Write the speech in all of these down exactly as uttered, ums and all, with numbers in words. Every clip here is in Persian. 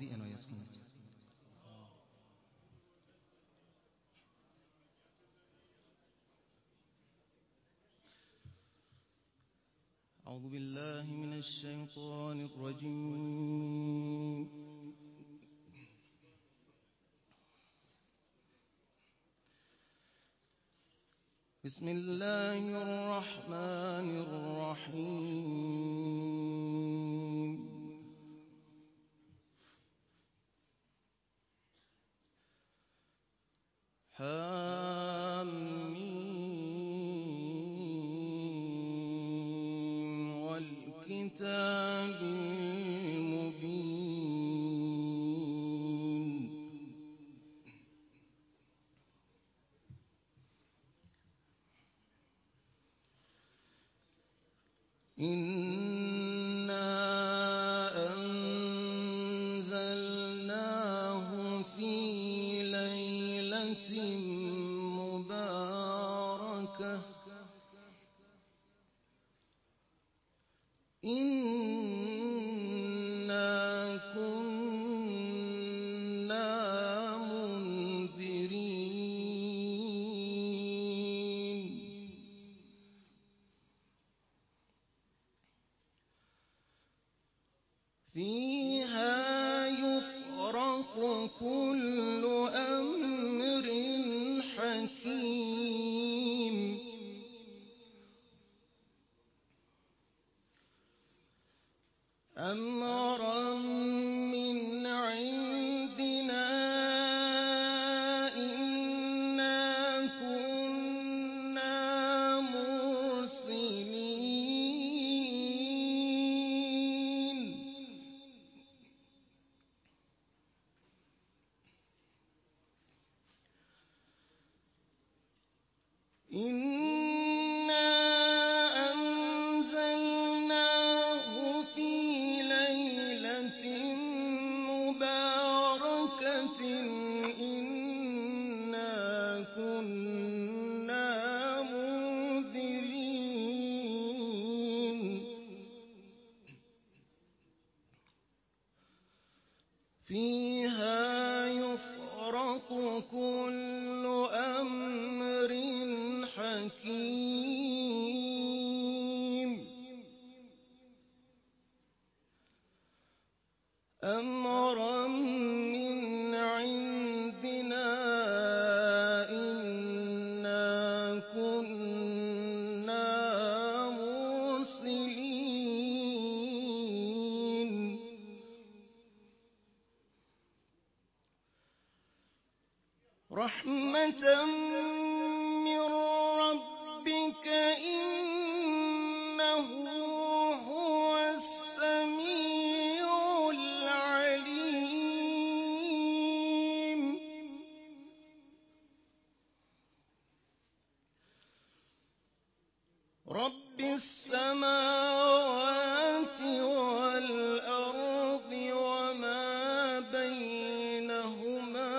محمدی عنایت کنید. أعوذ بالله من الشيطان الرجيم. بسم الله الرحمن الرحيم. حاميم والكتاب المبين. إنا أنزلناه في ليلة مباركة إنا كنا منذرين. فيها يفرق كل أمر حكيم أمرا من عندنا إنا كنا مرسلين. إنا أنزلناه في ليلة مباركة إنا كنا منذرين. فيها يفرق كل أمر حكيم أمرا من عندنا إنا كنا مرسلين. رحمة من ربك إنه هو السميع العليم. رب السماوات والأرض وما بينهما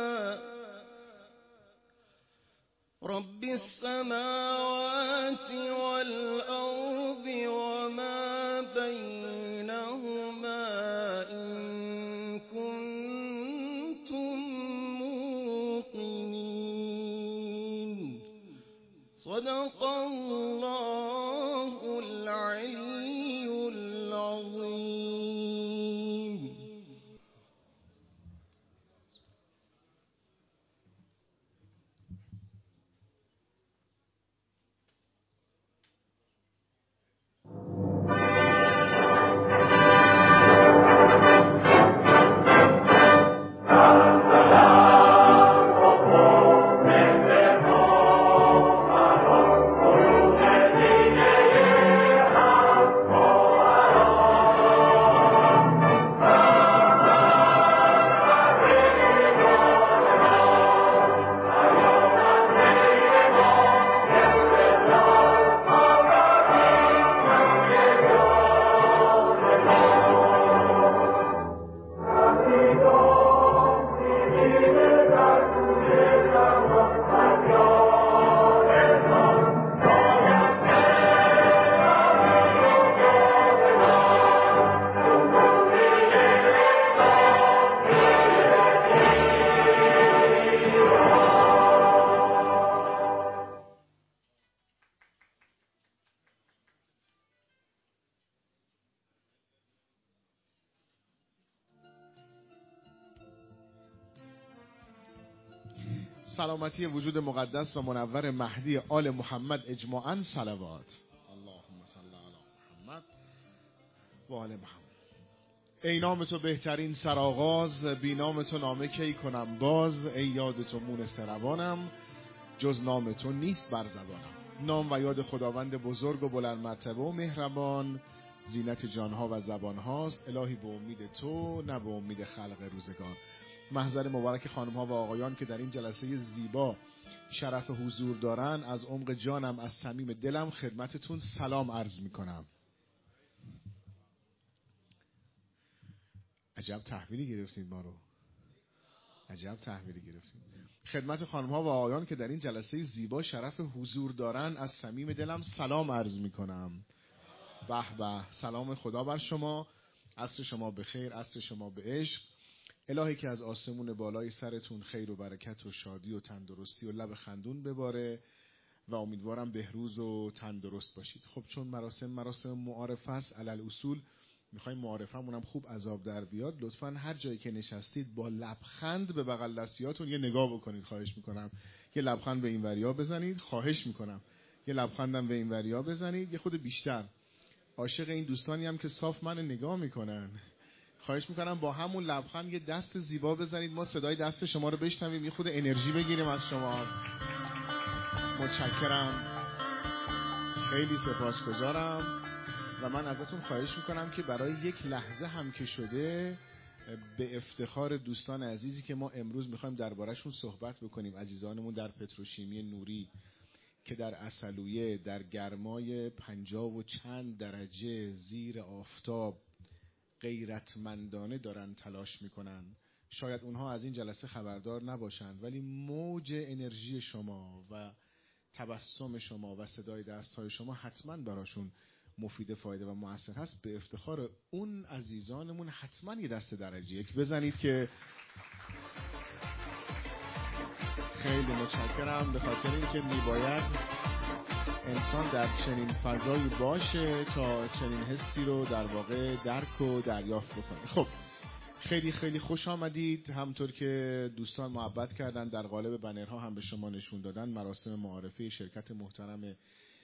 رب السماوات والأرض وما بينهما إن كنتم موقنين. صدق الله العلي العظيم. Thank you. سلامتی وجود مقدس و منور مهدی آل محمد اجماعاً صلوات. اللهم صل علی محمد و آل محمد. ای نام تو بهترین سرآغاز، بی نام تو نامه کی کنم باز. ای یاد تو مونس روانم، جز نام تو نیست بر زبانم. نام و یاد خداوند بزرگ و بلند مرتبه و مهربان، زینت جانها و زبانهاست. الهی به امید تو نه به امید خلق روزگار. محضر مبارک خانم‌ها و آقایان که در این جلسه زیبا شرف حضور دارن، از عمق جانم، از صمیم دلم خدمتتون سلام عرض میکنم. عجب تحویلی گرفتید ما رو. عجب تحویلی گرفتید. خدمت خانم‌ها و آقایان که در این جلسه زیبا شرف حضور دارن، از صمیم دلم سلام عرض میکنم. به به، سلام خدا بر شما. عصر شما بخیر، عصر شما به عشق. الهی که از آسمون بالای سرتون خیر و برکت و شادی و تندرستی و لب خندون بباره و امیدوارم بهروز و تندرست باشید. خب چون مراسم مراسم معارفه است، علل اصول میخوایم معارفمون هم خوب عذاب در بیاد، لطفاً هر جایی که نشستید با لبخند به بغل دستیاتون یه نگاه بکنید. خواهش میکنم یه لبخند به این وریا بزنید. خواهش میکنم یه لبخندم به این وریا بزنید، یه خود بیشتر. عاشق این دوستانی هم که صاف من نگاه میکنن، خواهش میکنم با همون لبخند یه دست زیبا بزنید، ما صدای دست شما رو بشنویم، یه خود انرژی بگیریم از شما. متشکرم، خیلی سپاسگزارم و من ازتون خواهش میکنم که برای یک لحظه هم که شده به افتخار دوستان عزیزی که ما امروز میخوایم درباره‌شون صحبت بکنیم، عزیزانمون در پتروشیمی نوری که در عسلویه در گرمای پنجاه و چند درجه زیر آفتاب غیرتمندانه دارن تلاش میکنن. شاید اونها از این جلسه خبردار نباشند، ولی موج انرژی شما و تبسم شما و صدای دستهای شما حتما براشون مفید، فایده و مؤثر هست. به افتخار اون عزیزانمون حتما یه دست درجه یک بزنید که خیلی متشکرم، به خاطر اینکه میباید انسان در چنین فضایی باشه تا چنین حسی رو در واقع درک و دریافت بکنه. خب خیلی خیلی خوش آمدید. همطور که دوستان محبت کردن در قالب بنرها هم به شما نشون دادن، مراسم معارفه شرکت محترم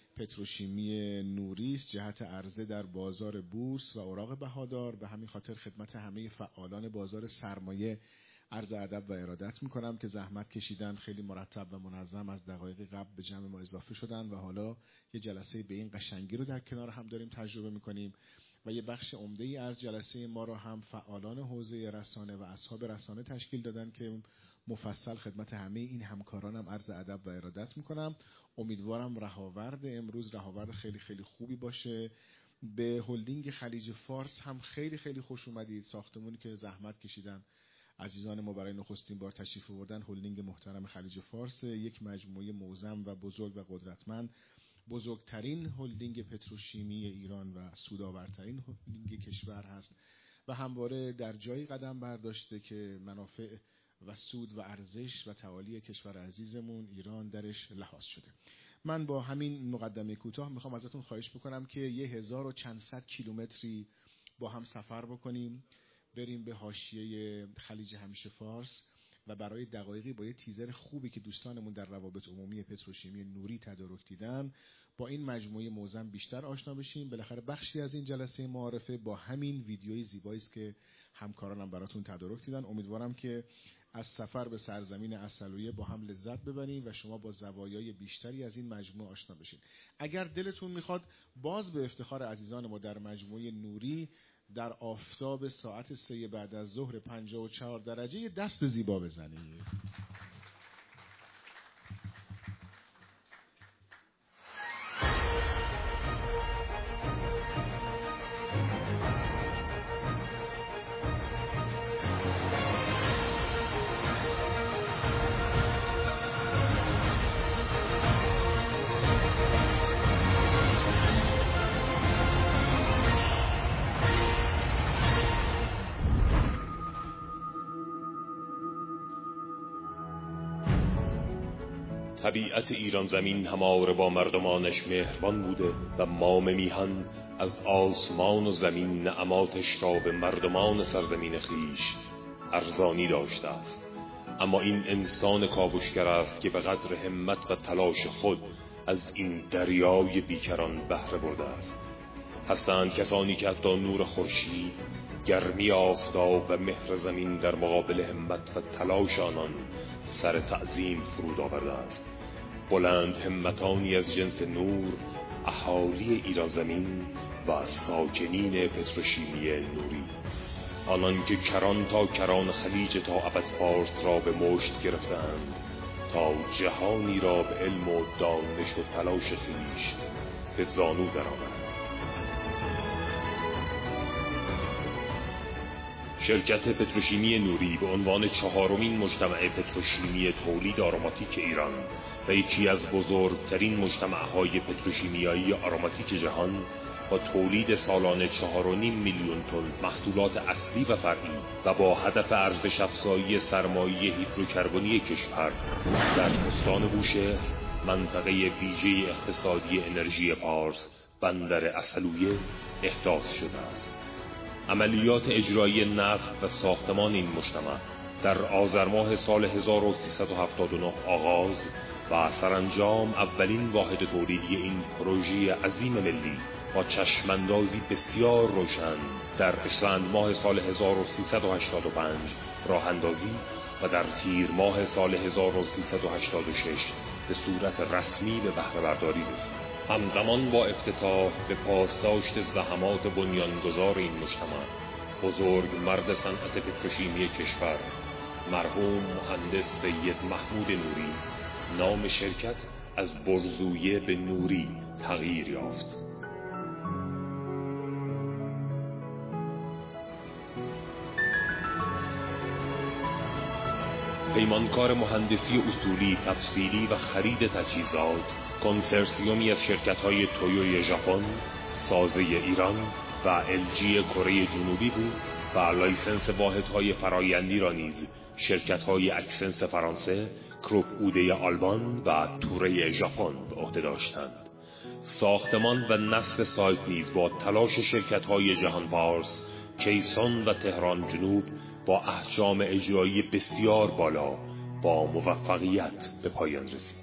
پتروشیمی نوری است جهت عرضه در بازار بورس و اوراق بهادار. به همین خاطر خدمت همه فعالان بازار سرمایه عرض ادب و ارادت میکنم که زحمت کشیدن، خیلی مرتب و منظم از دقایق قبل به جمع ما اضافه شدن و حالا یه جلسه به این قشنگی رو در کنار هم داریم تجربه میکنیم و یه بخش عمده ای از جلسه ما رو هم فعالان حوزه رسانه و اصحاب رسانه تشکیل دادن که مفصل خدمت همه این همکارانم عرض ادب و ارادت میکنم. امیدوارم رهاورد امروز رهاورد خیلی خیلی خوبی باشه. به هلدینگ خلیج فارس هم خیلی خیلی خوش اومدید. ساختمونی که زحمت کشیدن عزیزان ما برای نخستین بار تشریف آوردن، هلدینگ محترم خلیج فارس، یک مجموعه موزم و بزرگ و قدرتمند، بزرگترین هلدینگ پتروشیمی ایران و سودآورترین هلدینگ کشور هست و همواره در جایی قدم برداشته که منافع و سود و ارزش و تعالی کشور عزیزمون ایران درش لحاظ شده. من با همین مقدمه کوتاه میخوام ازتون خواهش بکنم که یه هزار و چند صد کیلومتری با هم سفر بکنیم، بریم به حاشیه خلیج همیشه فارس و برای دقایقی با یه تیزر خوبی که دوستانمون در روابط عمومی پتروشیمی نوری تدارک دیدن با این مجموعه موزم بیشتر آشنا بشیم. بالاخره بخشی از این جلسه معارفه با همین ویدیوی زیبایی است که همکارانم براتون تدارک دیدن. امیدوارم که از سفر به سرزمین عسلویه با هم لذت ببریم و شما با زوایای بیشتری از این مجموعه آشنا بشین. اگر دلتون میخواد باز به افتخار عزیزان ما در مجموعه نوری در آفتاب ساعت سه بعد از ظهر پنجاه و چهار درجه یه دست زیبا بزنید. طبیعت ایران زمین همواره با مردمانش مهربان بوده و مام میهن از آسمان و زمین نعماتش را به مردمان سرزمین خیش ارزانی داشته است. اما این انسان کاوشگر است که به قدر همت و تلاش خود از این دریای بیکران بهره برده است. هستند کسانی که حتی نور خورشید، گرمی آفتاب و مهر زمین در مقابل همت و تلاش آنان سر تعظیم فرود آورده است. بلند همتانی از جنس نور، اهالی ایران زمین و ساکنین پتروشیمی نوری، آنان که کران تا کران خلیج تا ابد فارس را به مشت گرفتند تا جهانی را به علم و دانش و تلاش خویش به زانو درآورند. شرکت پتروشیمی نوری به عنوان چهارمین مجتمع پتروشیمی تولید آروماتیک ایران و یکی از بزرگترین مجتمع‌های پتروشیمیایی آروماتیک جهان با تولید سالانه چهار و نیم میلیون تن محصولات اصلی و فرعی و با هدف ارزش افزایی سرمایه هیدروکربنی کشور در استان بوشهر، منطقه ویژه اقتصادی انرژی پارس، بندر عسلویه احداث شده است. عملیات اجرایی نصب و ساختمان این مجتمع در آذر ماه سال هزار و سیصد و هفتاد و نه آغاز و سرانجام اولین واحد تولیدی این پروژه عظیم ملی با چشماندازی بسیار روشن در اسفند ماه سال هزار و سیصد و هشتاد و پنج راه اندازی و در تیر ماه سال هزار و سیصد و هشتاد و شش به صورت رسمی به بهره برداری رسید. همزمان با افتتاح به پاسداشت زحمات بنیانگذار این مجتمع، بزرگ مرد صنعت پتروشیمی کشور، مرحوم مهندس سید محمود نوری، نام شرکت از برزویه به نوری تغییر یافت. پیمانکار مهندسی اصولی، تفصیلی و خرید تجهیزات، کنسرسیومی از شرکت‌های تویوی ژاپن، سازه ایران و ال جی کره جنوبی بود و لایسنس واحدهای فرآیندی را نیز شرکت‌های اکسنس فرانسه، کروپ اوده آلمان و توره ژاپن به عهده داشتند. ساختمان و نصب سایت نیز با تلاش شرکت‌های جهان پارس، کیسان و تهران جنوب با احجام اجرایی بسیار بالا با موفقیت به پایان رسید.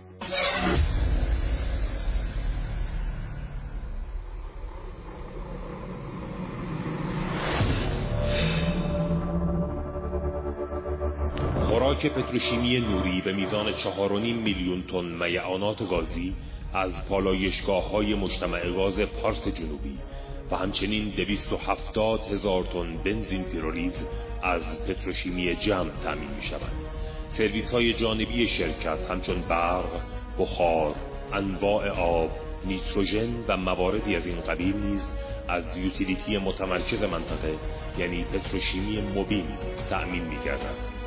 خوراک پتروشیمی نوری به میزان چهار و نیم میلیون تن میعانات گازی از پالایشگاه‌های مجتمع گاز پارس جنوبی و همچنین دویست و هفتاد هزار تن بنزین پیرولیز از پتروشیمی جمع تامین می‌شود. سرویس‌های جانبی شرکت همچون برق، بخار، انواع آب، نیتروژن و مواردی از این قبیل نیز از یوتیلیتی متمرکز منطقه یعنی پتروشیمی مبین تأمین می‌گردد.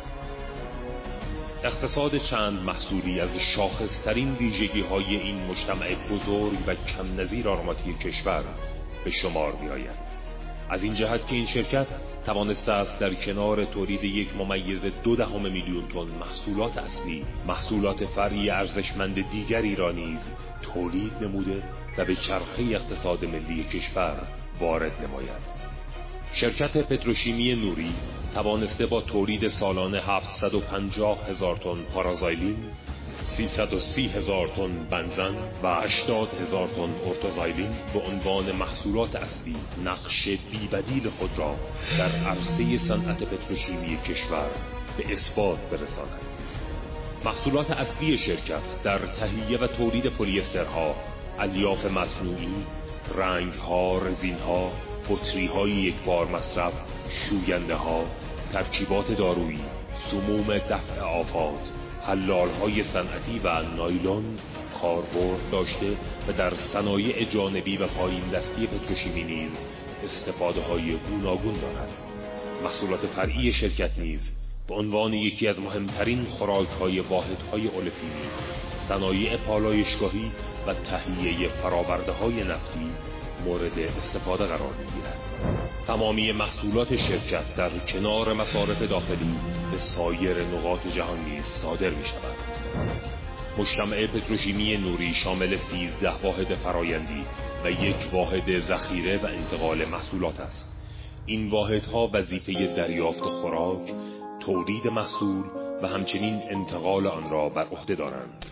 اقتصاد چند محصولی از شاخصترین ویژگی‌های این مجتمع بزرگ و کم نظیر آروماتیک کشور به شمار می‌آید. از این جهت که این شرکت توانسته است در کنار تولید یک ممیز دو دهم میلیون تن محصولات اصلی، محصولات فرعی ارزشمند دیگری را نیز تولید نموده و به چرخه اقتصاد ملی کشور وارد نماید. شرکت پتروشیمی نوری توانسته با تولید سالانه هفتصد و پنجاه هزار تن پارازایلین، سیصد و سی هزار تن بنزن و هشتاد هزار تن ارتوزایلین به عنوان محصولات اصلی نقش بی‌بدیل خود را در عرصه صنعت پتروشیمی کشور به اثبات برساند. محصولات اصلی شرکت در تهیه و تولید پلی‌استرها، الیاف مصنوعی، رنگ‌ها، رزین‌ها، بطری‌های یکبار مصرف، شوینده‌ها، ترکیبات دارویی، سموم دفع آفات، حلال‌های صنعتی و نایلون کاربرد داشته و در صنایع جانبی و پایین دستی پتروشیمی نیز استفاده‌های گوناگون دارد. محصولات فرعی شرکت نیز به عنوان یکی از مهمترین خوراک‌های واحدهای اولفینی، صنایع پالایشگاهی و تهیه فرآورده‌های نفتی مورد استفاده قرار می‌گیرد. تمامی محصولات شرکت در کنار مصارف داخلی به سایر نقاط جهان نیز صادر می‌شود. مجتمع پتروشیمی نوری شامل سیزده واحد فرآیندی و یک واحد ذخیره و انتقال محصولات است. این واحدها وظیفه دریافت خوراک، تولید محصول و و همچنین انتقال آن را بر عهده دارند.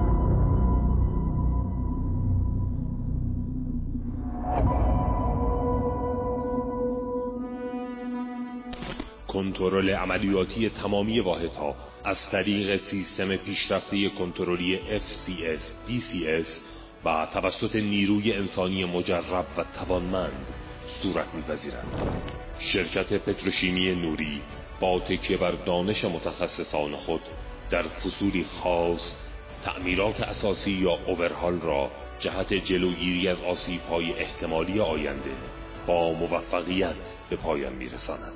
کنترل عملیاتی تمامی واحدها از طریق سیستم پیشرفته کنترلی اف سی اس دی سی اس و توسط نیروی انسانی مجرب و توانمند صورت می‌پذیرد. شرکت پتروشیمی نوری با تکیه بر دانش متخصصان خود در فصولی خاص تعمیرات اساسی یا اوورهال را جهت جلوگیری از آسیب‌های احتمالی آینده با موفقیت به پایان می‌رساند.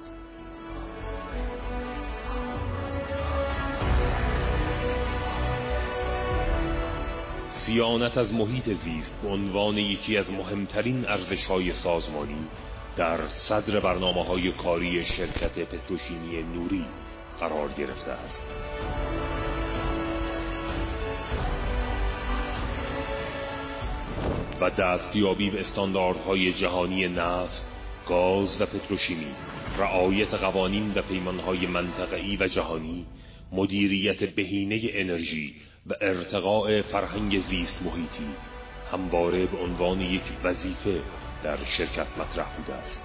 صیانت از محیط زیست به عنوان یکی از مهمترین ارزش‌های سازمانی در صدر برنامه‌های کاری شرکت پتروشیمی نوری قرار گرفته است. و دستیابی به استانداردهای جهانی نفت، گاز و پتروشیمی، رعایت قوانین و پیمانهای منطقه‌ای و جهانی، مدیریت بهینه انرژی و ارتقاء فرهنگ زیست محیطی همواره به عنوان یک وظیفه در شرکت مطرح بوده است.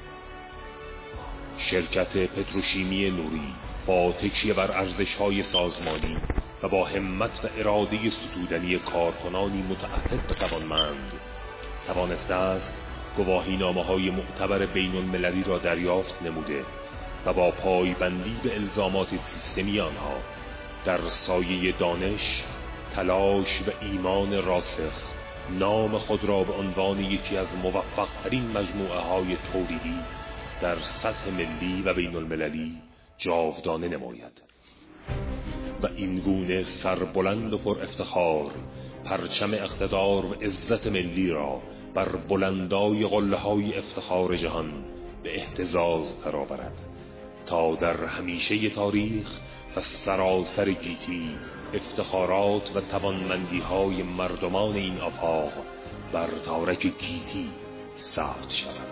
شرکت پتروشیمی نوری با تکیه بر ارزش‌های سازمانی و با همت و اراده ستودنی کارکنانی متعهد و توانمند توانسته است گواهینامه‌های معتبر بین‌المللی را دریافت نموده و با پایبندی به الزامات سیستمی آنها در سایه دانش، تلاش و ایمان راسخ نام خود را به عنوان یکی از موفق‌ترین مجموعه‌های تولیدی در سطح ملی و بین‌المللی جاودانه نماید و این گونه سربلند و پر افتخار پرچم اقتدار و عزت ملی را بر بلندای قله‌های افتخار جهان به اهتزاز درآورد تا در همیشه تاریخ و سراسر گیتی افتخارات و توانمندی‌های مردمان این آفاق بر تارک گیتی ثبت شود.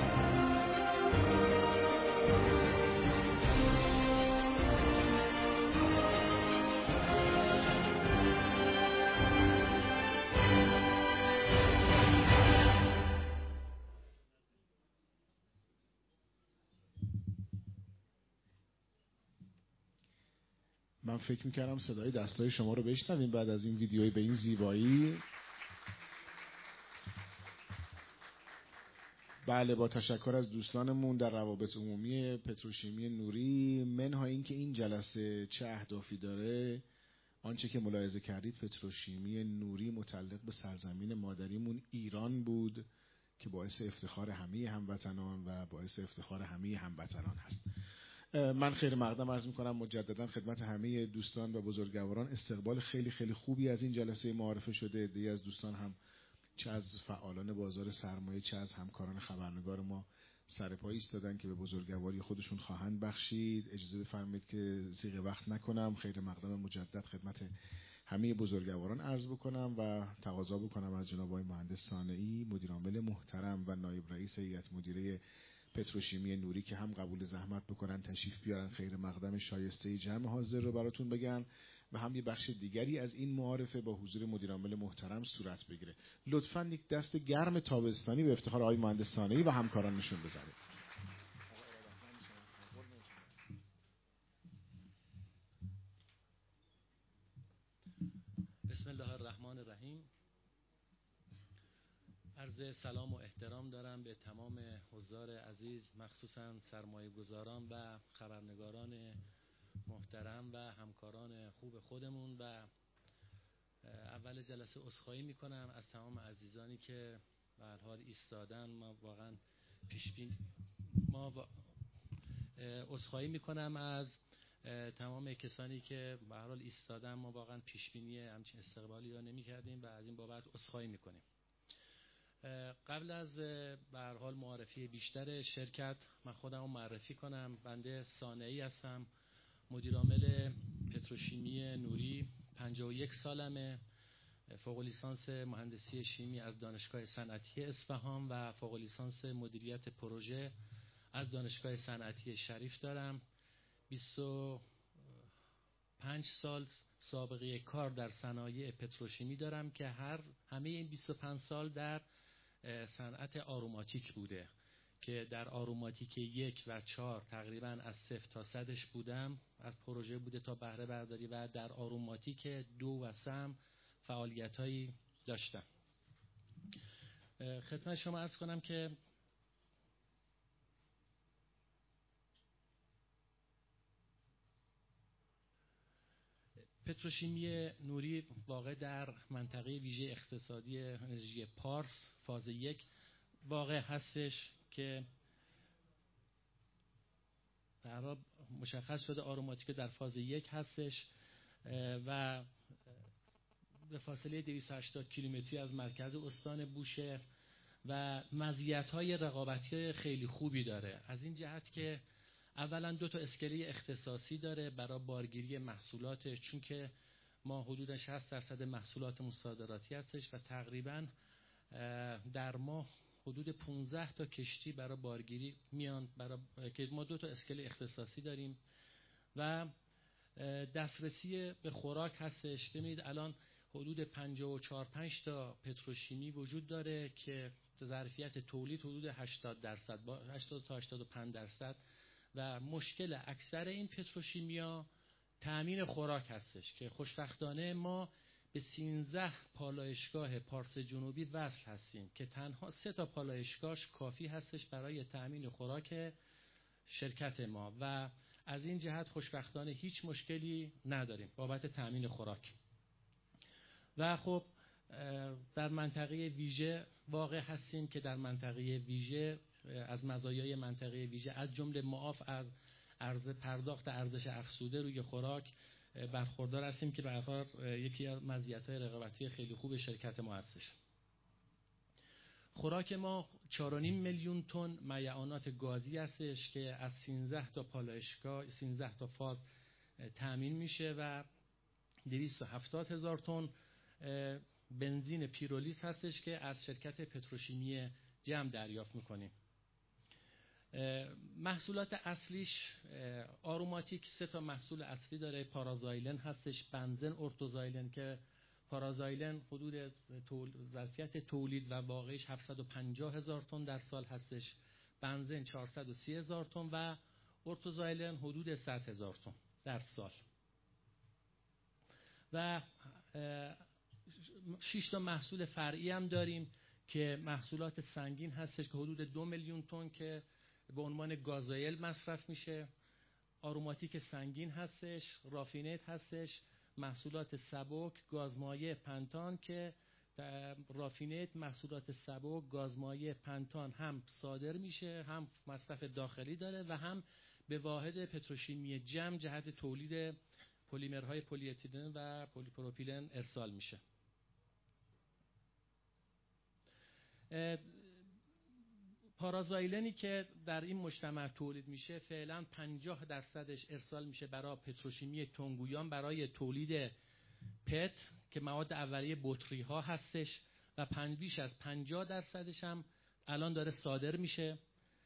من فکر میکردم صدای دستای شما رو بشنویم بعد از این ویدیوی به این زیبایی. بله، با تشکر از دوستانمون در روابط عمومی پتروشیمی نوری. منها این که این جلسه چه اهدافی داره، آنچه که ملاحظه کردید پتروشیمی نوری متعلق به سرزمین مادریمون ایران بود که باعث افتخار همه هموطنان و باعث افتخار همه هموطنان هست. من خیر مقدم عرض میکنم مجددا خدمت همه دوستان و بزرگواران. استقبال خیلی خیلی خوبی از این جلسه معارفه شده. عده‌ای از دوستان هم چه از فعالان بازار سرمایه چه از همکاران خبرنگار ما سرپای ایستادن که به بزرگواری خودشون خواهند بخشید. اجازه بفرمایید که ضیق وقت نکنم، خیر مقدم مجدد خدمت همه بزرگواران عرض بکنم و تقاضا بکنم از جناب آقای مهندس صانعی مدیر عامل محترم و نایب رئیس هیئت مدیره پتروشیمی نوری که هم قبول زحمت بکنن تشریف بیارن خیر مقدم شایسته جمع حاضر رو براتون بگن و هم یه بخش دیگری از این معارفه با حضور مدیر عامل محترم صورت بگیره. لطفاً یک دست گرم تابستانی به افتخار آقای مهندس صانعی و همکاران نشون بذارید. بسم الله الرحمن الرحیم. عرض سلام و احترام دارم به تمام حضار عزیز، مخصوصا سرمایه گذاران و خبرنگاران محترم و همکاران خوب خودمون. و اول جلسه عذرخواهی میکنم از تمام عزیزانی که به هر حال ایستادن. ما واقعا پیش بین ما با... عذرخواهی میکنم از تمام کسانی که به هر حال ایستادن. ما واقعا پیش بینی همچین استقبالی رو نمی‌کردیم و از این بابت عذرخواهی میکنیم. قبل از به هر حال معرفی بیشتر شرکت من خودم معرفی کنم. بنده صانعی هستم، مدیر عامل پتروشیمی نوری. پنجاه و یک سالمه. فوق لیسانس مهندسی شیمی از دانشگاه صنعتی اصفهان و فوق لیسانس مدیریت پروژه از دانشگاه صنعتی شریف دارم. بیست و پنج سال سابقه کار در صنایع پتروشیمی دارم که هر همه این بیست و پنج سال در صنعت آروماتیک بوده که در آروماتیک یک و چهار تقریبا از صفر تا صدش بودم، از پروژه بوده تا بهره برداری، و در آروماتیک دو و سه هم فعالیت‌هایی داشتم. خدمت شما عرض کنم که پتروشیمی نوری واقع در منطقه ویژه اقتصادی انرژی پارس فاز یک واقع هستش که در حال مشخص شده آروماتیک در فاز یک هستش و به فاصله دویست و هشتاد کیلومتری از مرکز استان بوشهر و مزیت‌های رقابتی خیلی خوبی داره، از این جهت که اولا دو تا اسکله اختصاصی داره برای بارگیری محصولات، چون که ما حدود شصت درصد محصولات صادراتی هستش و تقریبا در ماه حدود پانزده تا کشتی برای بارگیری میان، برای که ما دو تا اسکله اختصاصی داریم و دسترسی به خوراک هستش. ببینید الان حدود پنجاه و چهار پنج تا پتروشیمی وجود داره که ظرفیت تولید حدود هشتاد درصد با هشتاد تا هشتاد و پنج درصد و مشکل اکثر این پتروشیمیا تأمین خوراک هستش که خوشبختانه ما به سیزده پالایشگاه پارس جنوبی وصل هستیم که تنها سه تا پالایشگاهش کافی هستش برای تأمین خوراک شرکت ما و از این جهت خوشبختانه هیچ مشکلی نداریم بابت تأمین خوراک. و خب در منطقه ویژه واقع هستیم که در منطقه ویژه از مزایای منطقه ویژه از جمله معاف از ارز پرداخت ارزش افزوده روی خوراک برخوردار هستیم که به هر حال یکی از مزیت‌های رقابتی خیلی خوب شرکت ما هستش. خوراک ما چهار و نیم میلیون تن میعانات گازی هستش که از سیزده تا پالایشگاه سیزده تا فاز تامین میشه و دویست و هفتاد هزار تن بنزین پیرولیز هستش که از شرکت پتروشیمی جم دریافت میکنیم. محصولات اصلیش آروماتیک سه تا محصول اصلی داره، پارازایلن هستش، بنزن، ارتوزایلن که پارازایلن حدود ظرفیت تولید و واقعیش هفتصد و پنجاه هزار تن در سال هستش، بنزن چهارصد و سی هزار تن و ارتوزایلن حدود صد هزار تن در سال. و شش تا محصول فرعی هم داریم که محصولات سنگین هستش که حدود دو میلیون تن که به عنوان گازوئیل مصرف میشه، آروماتیک سنگین هستش، رافینیت هستش، محصولات سبک، گازمایع پنتان که رافینیت محصولات سبک گازمایع پنتان هم صادر میشه، هم مصرف داخلی داره و هم به واحد پتروشیمی جم جهت تولید پلیمرهای پلی اتیلن و پلی پروپیلن ارسال میشه. پارازایلنی که در این مجتمع تولید میشه فعلا پنجاه درصدش ارسال میشه برای پتروشیمی تنگویان برای تولید پت که مواد اولیه بطری ها هستش و پنج بیش از پنجاه درصدش هم الان داره صادر میشه.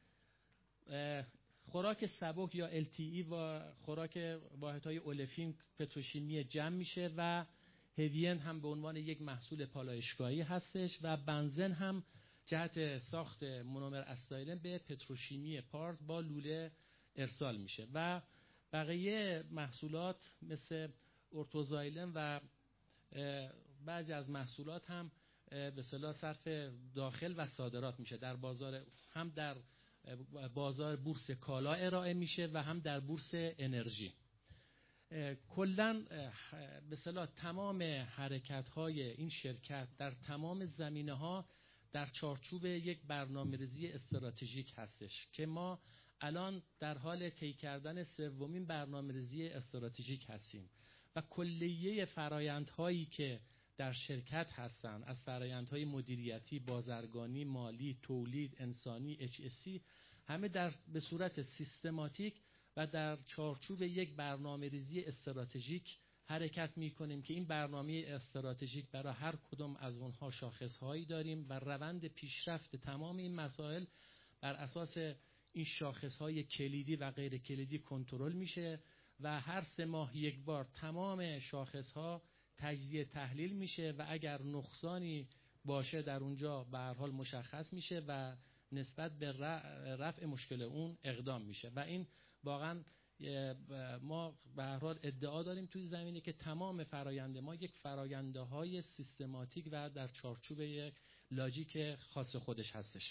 خوراک سبک یا ال تی ای و خوراک واحدهای اولفین پتروشیمی جمع میشه و هوین هم به عنوان یک محصول پالایشگاهی هستش و بنزن هم جهت ساخت مونومر استایلن به پتروشیمی پارس با لوله ارسال میشه و بقیه محصولات مثل ارتوزایلن و بعضی از محصولات هم به اصطلاح صرف داخل و صادرات میشه، در بازار هم در بازار بورس کالا ارائه میشه و هم در بورس انرژی. کلاً به اصطلاح تمام حرکت‌های این شرکت در تمام زمینه‌ها در چارچوب یک برنامه‌ریزی استراتژیک هستش که ما الان در حال طی کردن سومین برنامه‌ریزی استراتژیک هستیم و کلیه فرآیندهایی که در شرکت هستند از فرآیندهای مدیریتی، بازرگانی، مالی، تولید، انسانی، اچ اس سی همه در به صورت سیستماتیک و در چارچوب یک برنامه‌ریزی استراتژیک حرکت می‌کنیم که این برنامه استراتژیک برای هر کدام از اونها شاخص‌هایی داریم و روند پیشرفت تمام این مسائل بر اساس این شاخص‌های کلیدی و غیر کلیدی کنترل میشه و هر سه ماه یک بار تمام شاخص‌ها تجزیه تحلیل میشه و اگر نقصانی باشه در اونجا به هر حال مشخص میشه و نسبت به رفع مشکل اون اقدام میشه و این واقعا ما به هر حال ادعا داریم توی زمینه که تمام فرآیند ما یک فراینده های سیستماتیک و در چارچوب یک لاجیک خاص خودش هستش.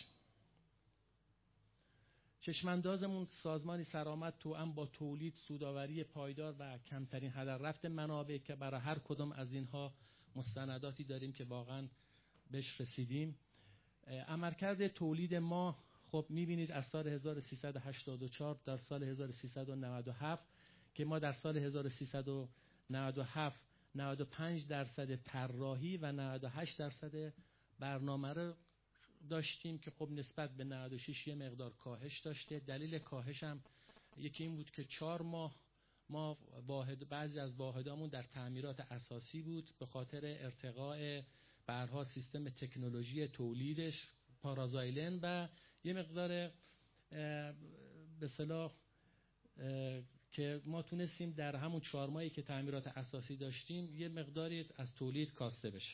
چشماندازمون سازمانی سرآمد توأم با تولید، سودآوری پایدار و کمترین هدر رفت منابع که برای هر کدام از اینها مستنداتی داریم که واقعا بهش رسیدیم. عملکرد تولید ما خب میبینید از سال هزار و سیصد و هشتاد و چهار در سال هزار و سیصد و نود و هفت که ما در سال هزار و سیصد و نود و هفت نود و پنج درصد طراحی و نود و هشت درصد برنامه رو داشتیم که خب نسبت به نود و شش یه مقدار کاهش داشته. دلیل کاهش هم یکی این بود که چهار ماه ما واحد بعضی از واحدامون در تعمیرات اساسی بود به خاطر ارتقاء برها سیستم تکنولوژی تولیدش پارازایلن و یه مقدار به اصطلاح که ما تونستیم در همون چهار ماهی که تعمیرات اساسی داشتیم یه مقداری از تولید کاسته بشه.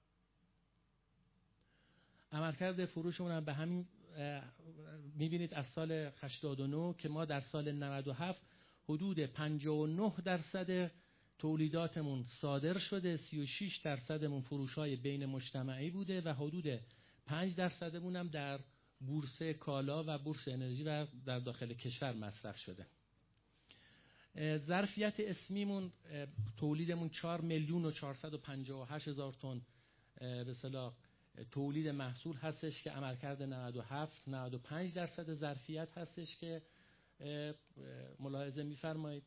عملکرد فروشمون هم به همین میبینید از سال هشتاد و نه که ما در سال نود و هفت حدود پنجاه و نه درصد تولیداتمون صادر شده، سی و شش درصدمون فروش‌های بین مجتمعی بوده و حدود پنج درصدمون هم در بورس کالا و بورس انرژی و در داخل کشور مصرف شده. ظرفیت اسمیمون تولیدمون چهار میلیون و چهارصد و پنجاه و هشت هزار تن به اصطلاح تولید محصول هستش که عملکرد نود و هفت نود و پنج درصد ظرفیت هستش که ملاحظه می‌فرمایید.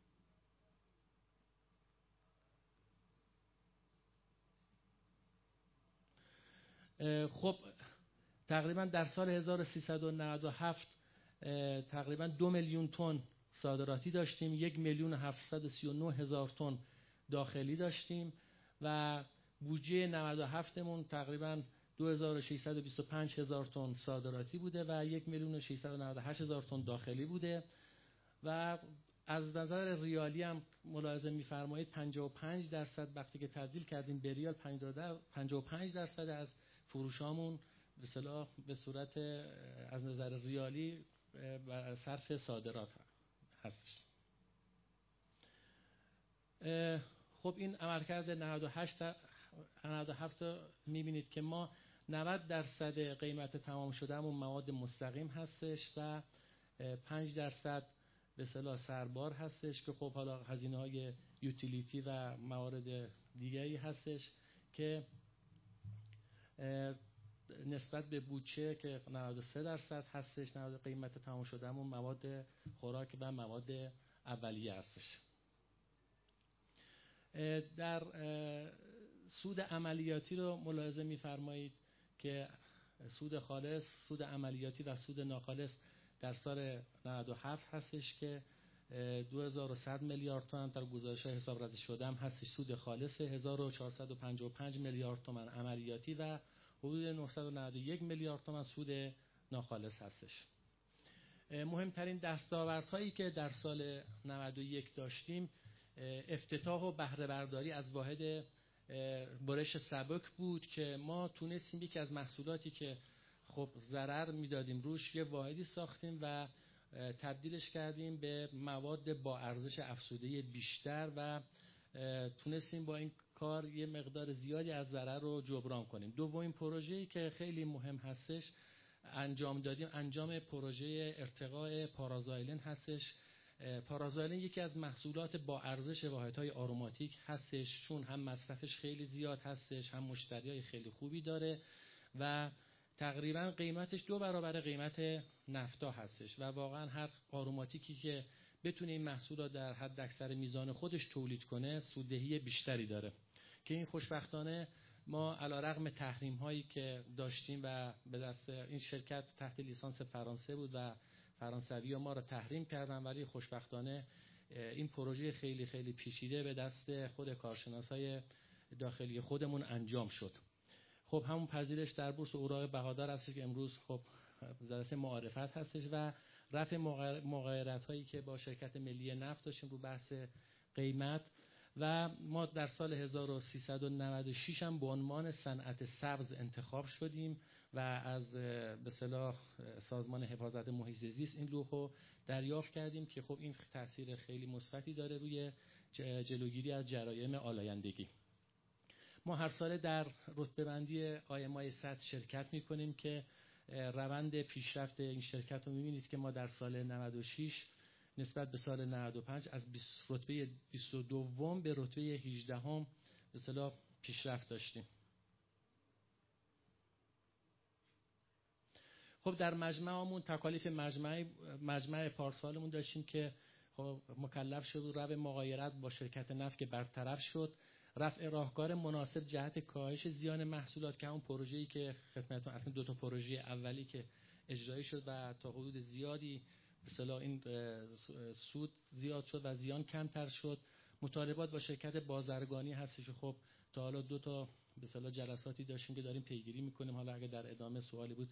خب تقریبا در سال هزار و سیصد و نود و هفت تقریبا دو میلیون تن صادراتی داشتیم، یک میلیون و هفتصد و سی و نه هزار تن داخلی داشتیم و بودجه نود و هفت مون تقریبا دو هزار و ششصد و بیست و پنج هزار تن صادراتی بوده و یک میلیون و ششصد و نود و هشت هزار تن داخلی بوده و از نظر ریالی هم ملاحظه می‌فرمایید پنجاه و پنج درصد وقتی که تبدیل کردیم به ریال پنجاه و پنج درصد از فروشامون به اصطلاح به صورت از نظر ریالی صرف صادرات هستش. خب این عملکرد نود و هشت نود و هفت می‌بینید که ما نود درصد قیمت تمام شدهمون مواد مستقیم هستش و پنج درصد به اصطلاح سربار هستش که خب حالا هزینه‌های یوتیلیتی و موارد دیگری هستش که نسبت به بودجه که نود و سه درصد هستش نود قیمت تمام شدهمون مواد خوراک و مواد اولیه هستش. در سود عملیاتی رو ملاحظه می‌فرمایید که سود خالص، سود عملیاتی و سود ناخالص در سال نود و هفت هستش که دو هزار و صد میلیارد تومان در گزارش حساب رد شده هم هستش سود خالص، هزار و چهارصد و پنجاه و پنج میلیارد تومان عملیاتی و حدود نهصد و نود و یک میلیارد تومان سود ناخالص هستش. مهمترین دستاوردهایی که در سال نود و یک داشتیم افتتاح و بهره برداری از واحد برش سبک بود که ما تونستیم یکی از محصولاتی که خب ضرر میدادیم روش یه واحدی ساختیم و تبدیلش کردیم به مواد با ارزش افزوده بیشتر و تونستیم با این کار یه مقدار زیادی از ضرر رو جبران کنیم. دومین پروژه‌ای که خیلی مهم هستش انجام دادیم انجام پروژه ارتقاء پارازایلن هستش. پارازایلن یکی از محصولات با ارزش واحدهای آروماتیک هستش چون هم مصرفش خیلی زیاد هستش هم مشتریای خیلی خوبی داره و تقریبا قیمتش دو برابر قیمت نفتا هستش و واقعا هر آروماتیکی که بتونه این محصولات در حد اکثر میزان خودش تولید کنه سوددهی بیشتری داره که این خوشبختانه ما علیرغم تحریم هایی که داشتیم و به دست این شرکت تحت لیسانس فرانسه بود و فرانسوی ما را تحریم کردن ولی خوشبختانه این پروژه خیلی خیلی پیچیده به دست خود کارشناسای داخلی خودمون انجام شد. خب همون پذیرش در بورس اوراق بهادار هستش که امروز خب جلسه معارفت هستش و رفع مغایرت هایی که با شرکت ملی نفت داشتیم رو بحث قیمت و ما در سال هزار و سیصد و نود و شش هم به عنوان صنعت سبز انتخاب شدیم و از به اصطلاح سازمان حفاظت محیط زیست این لوحو دریافت کردیم که خب این تاثیر خیلی مثبتی داره روی جلوگیری از جرایم آلایندگی. ما هر ساله در رتبه‌بندی آی ام آی صد شرکت می‌کنیم که روند پیشرفت این شرکت رو می‌بینید که ما در سال نود و شش نسبت به سال نود و پنج از رتبه بیست و دو به رتبه هجدهم به اصطلاح پیشرفت داشتیم. خب در مجمعمون تکالیف مجمع مجمع پارسالمون داشتیم که خب مکلف شد روی مغایرت با شرکت نفت که برطرف شد، رفع راهکار مناسب جهت کاهش زیان محصولات که همون پروژه‌ای که خدمتتون اصلا دو تا پروژه اولی که اجرایی شد و تا حدود زیادی به اصطلاح این سود زیاد شد و زیان کمتر شد. مطالبات با شرکت بازرگانی هستش. خب تا حالا دو تا به اصطلاح جلساتی داشتیم که داریم پیگیری میکنیم. حالا اگه در ادامه سوالی بود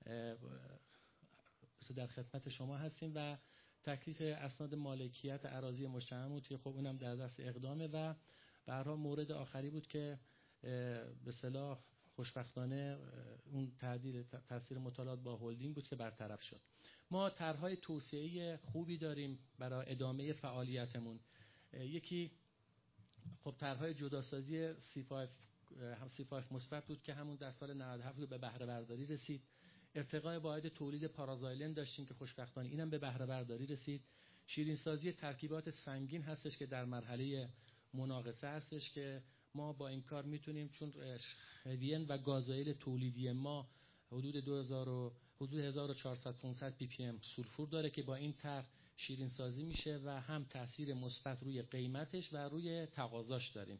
در خدمت شما هستیم. و تکلیف اسناد مالکیت اراضی مجتمع بود که خب اونم در دست اقدامه. و به هر حال مورد آخری بود که به اصطلاح خوشبختانه اون تعدیل تاثیر مطالعات با هلدینگ بود که برطرف شد. ما طرح‌های توسعه‌ای خوبی داریم برای ادامه فعالیتمون. یکی خب طرح‌های جداسازی سی پنج هم سی پنج مثبت بود که همون در سال نود و هفت به بهره برداری رسید. ارتقای واحد تولید پارازایلن داشتیم که خوشبختانه اینم به بهره برداری رسید. شیرینسازی ترکیبات سنگین هستش که در مرحله مناقصه هستش که ما با این کار میتونیم، چون هوین و گازوئیل تولیدی ما حدود دو هزار و حدود هزار و چهارصد پانصد پی پی ام سولفور داره که با این طرح شیرین سازی میشه و هم تاثیر مثبت روی قیمتش و روی تقاضاش داریم.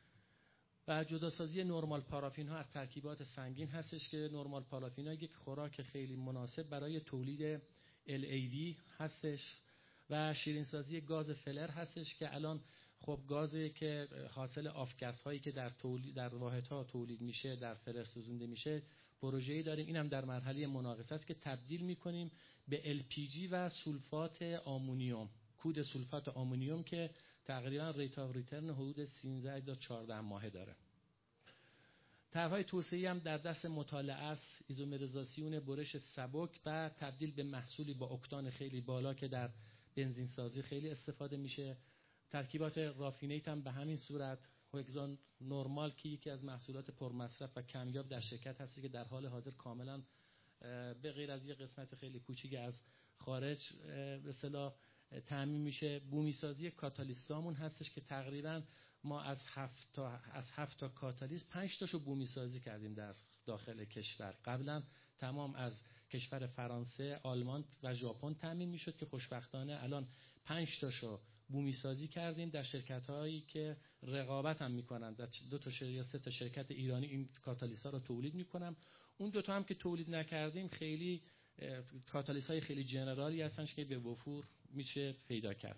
و جداسازی نرمال پارافین ها از ترکیبات سنگین هستش که نرمال پارافین ها یک خوراک خیلی مناسب برای تولید ال ای دی هستش. و شیرینسازی گاز فلر هستش که الان خب گازی که حاصل آفگاز هایی که در تولید در واحدها تولید میشه در فلر سوزونده میشه پروژه‌ای داریم، اینم در مرحله مناقصه است که تبدیل میکنیم به ال پی جی و سولفات آمونیوم، کود سولفات آمونیوم که تقریبا ریت آف ریترن حدود سیزده تا چهارده ماهه داره. طرح‌های توسعه‌ای هم در دست مطالعه است. ایزومریزاسیون برش سبک و تبدیل به محصولی با اکتان خیلی بالا که در بنزین سازی خیلی استفاده میشه. ترکیبات رافینیت هم به همین صورت. هگزان نورمال که یکی از محصولات پرمصرف و کمیاب در شرکت هستی که در حال حاضر کاملا به غیر از یه قسمت خیلی کوچیکی از خارج به اصطلاح تامین میشه. بومی سازی کاتالیستامون هستش که تقریبا ما از هفت تا از هفت تا کاتالیست پنج تاشو بومی سازی کردیم در داخل کشور. قبلا تمام از کشور فرانسه، آلمان و ژاپن تامین میشد که خوشبختانه الان پنج تاشو بومی سازی کردیم در شرکت هایی که رقابت هم میکنن. در دو تا شرکت یا سه تا شرکت ایرانی این کاتالیست ها رو تولید میکنن. اون دو تا هم که تولید نکردیم خیلی کاتالیست های خیلی جنرالی هستن که به وفور میشه پیدا کرد.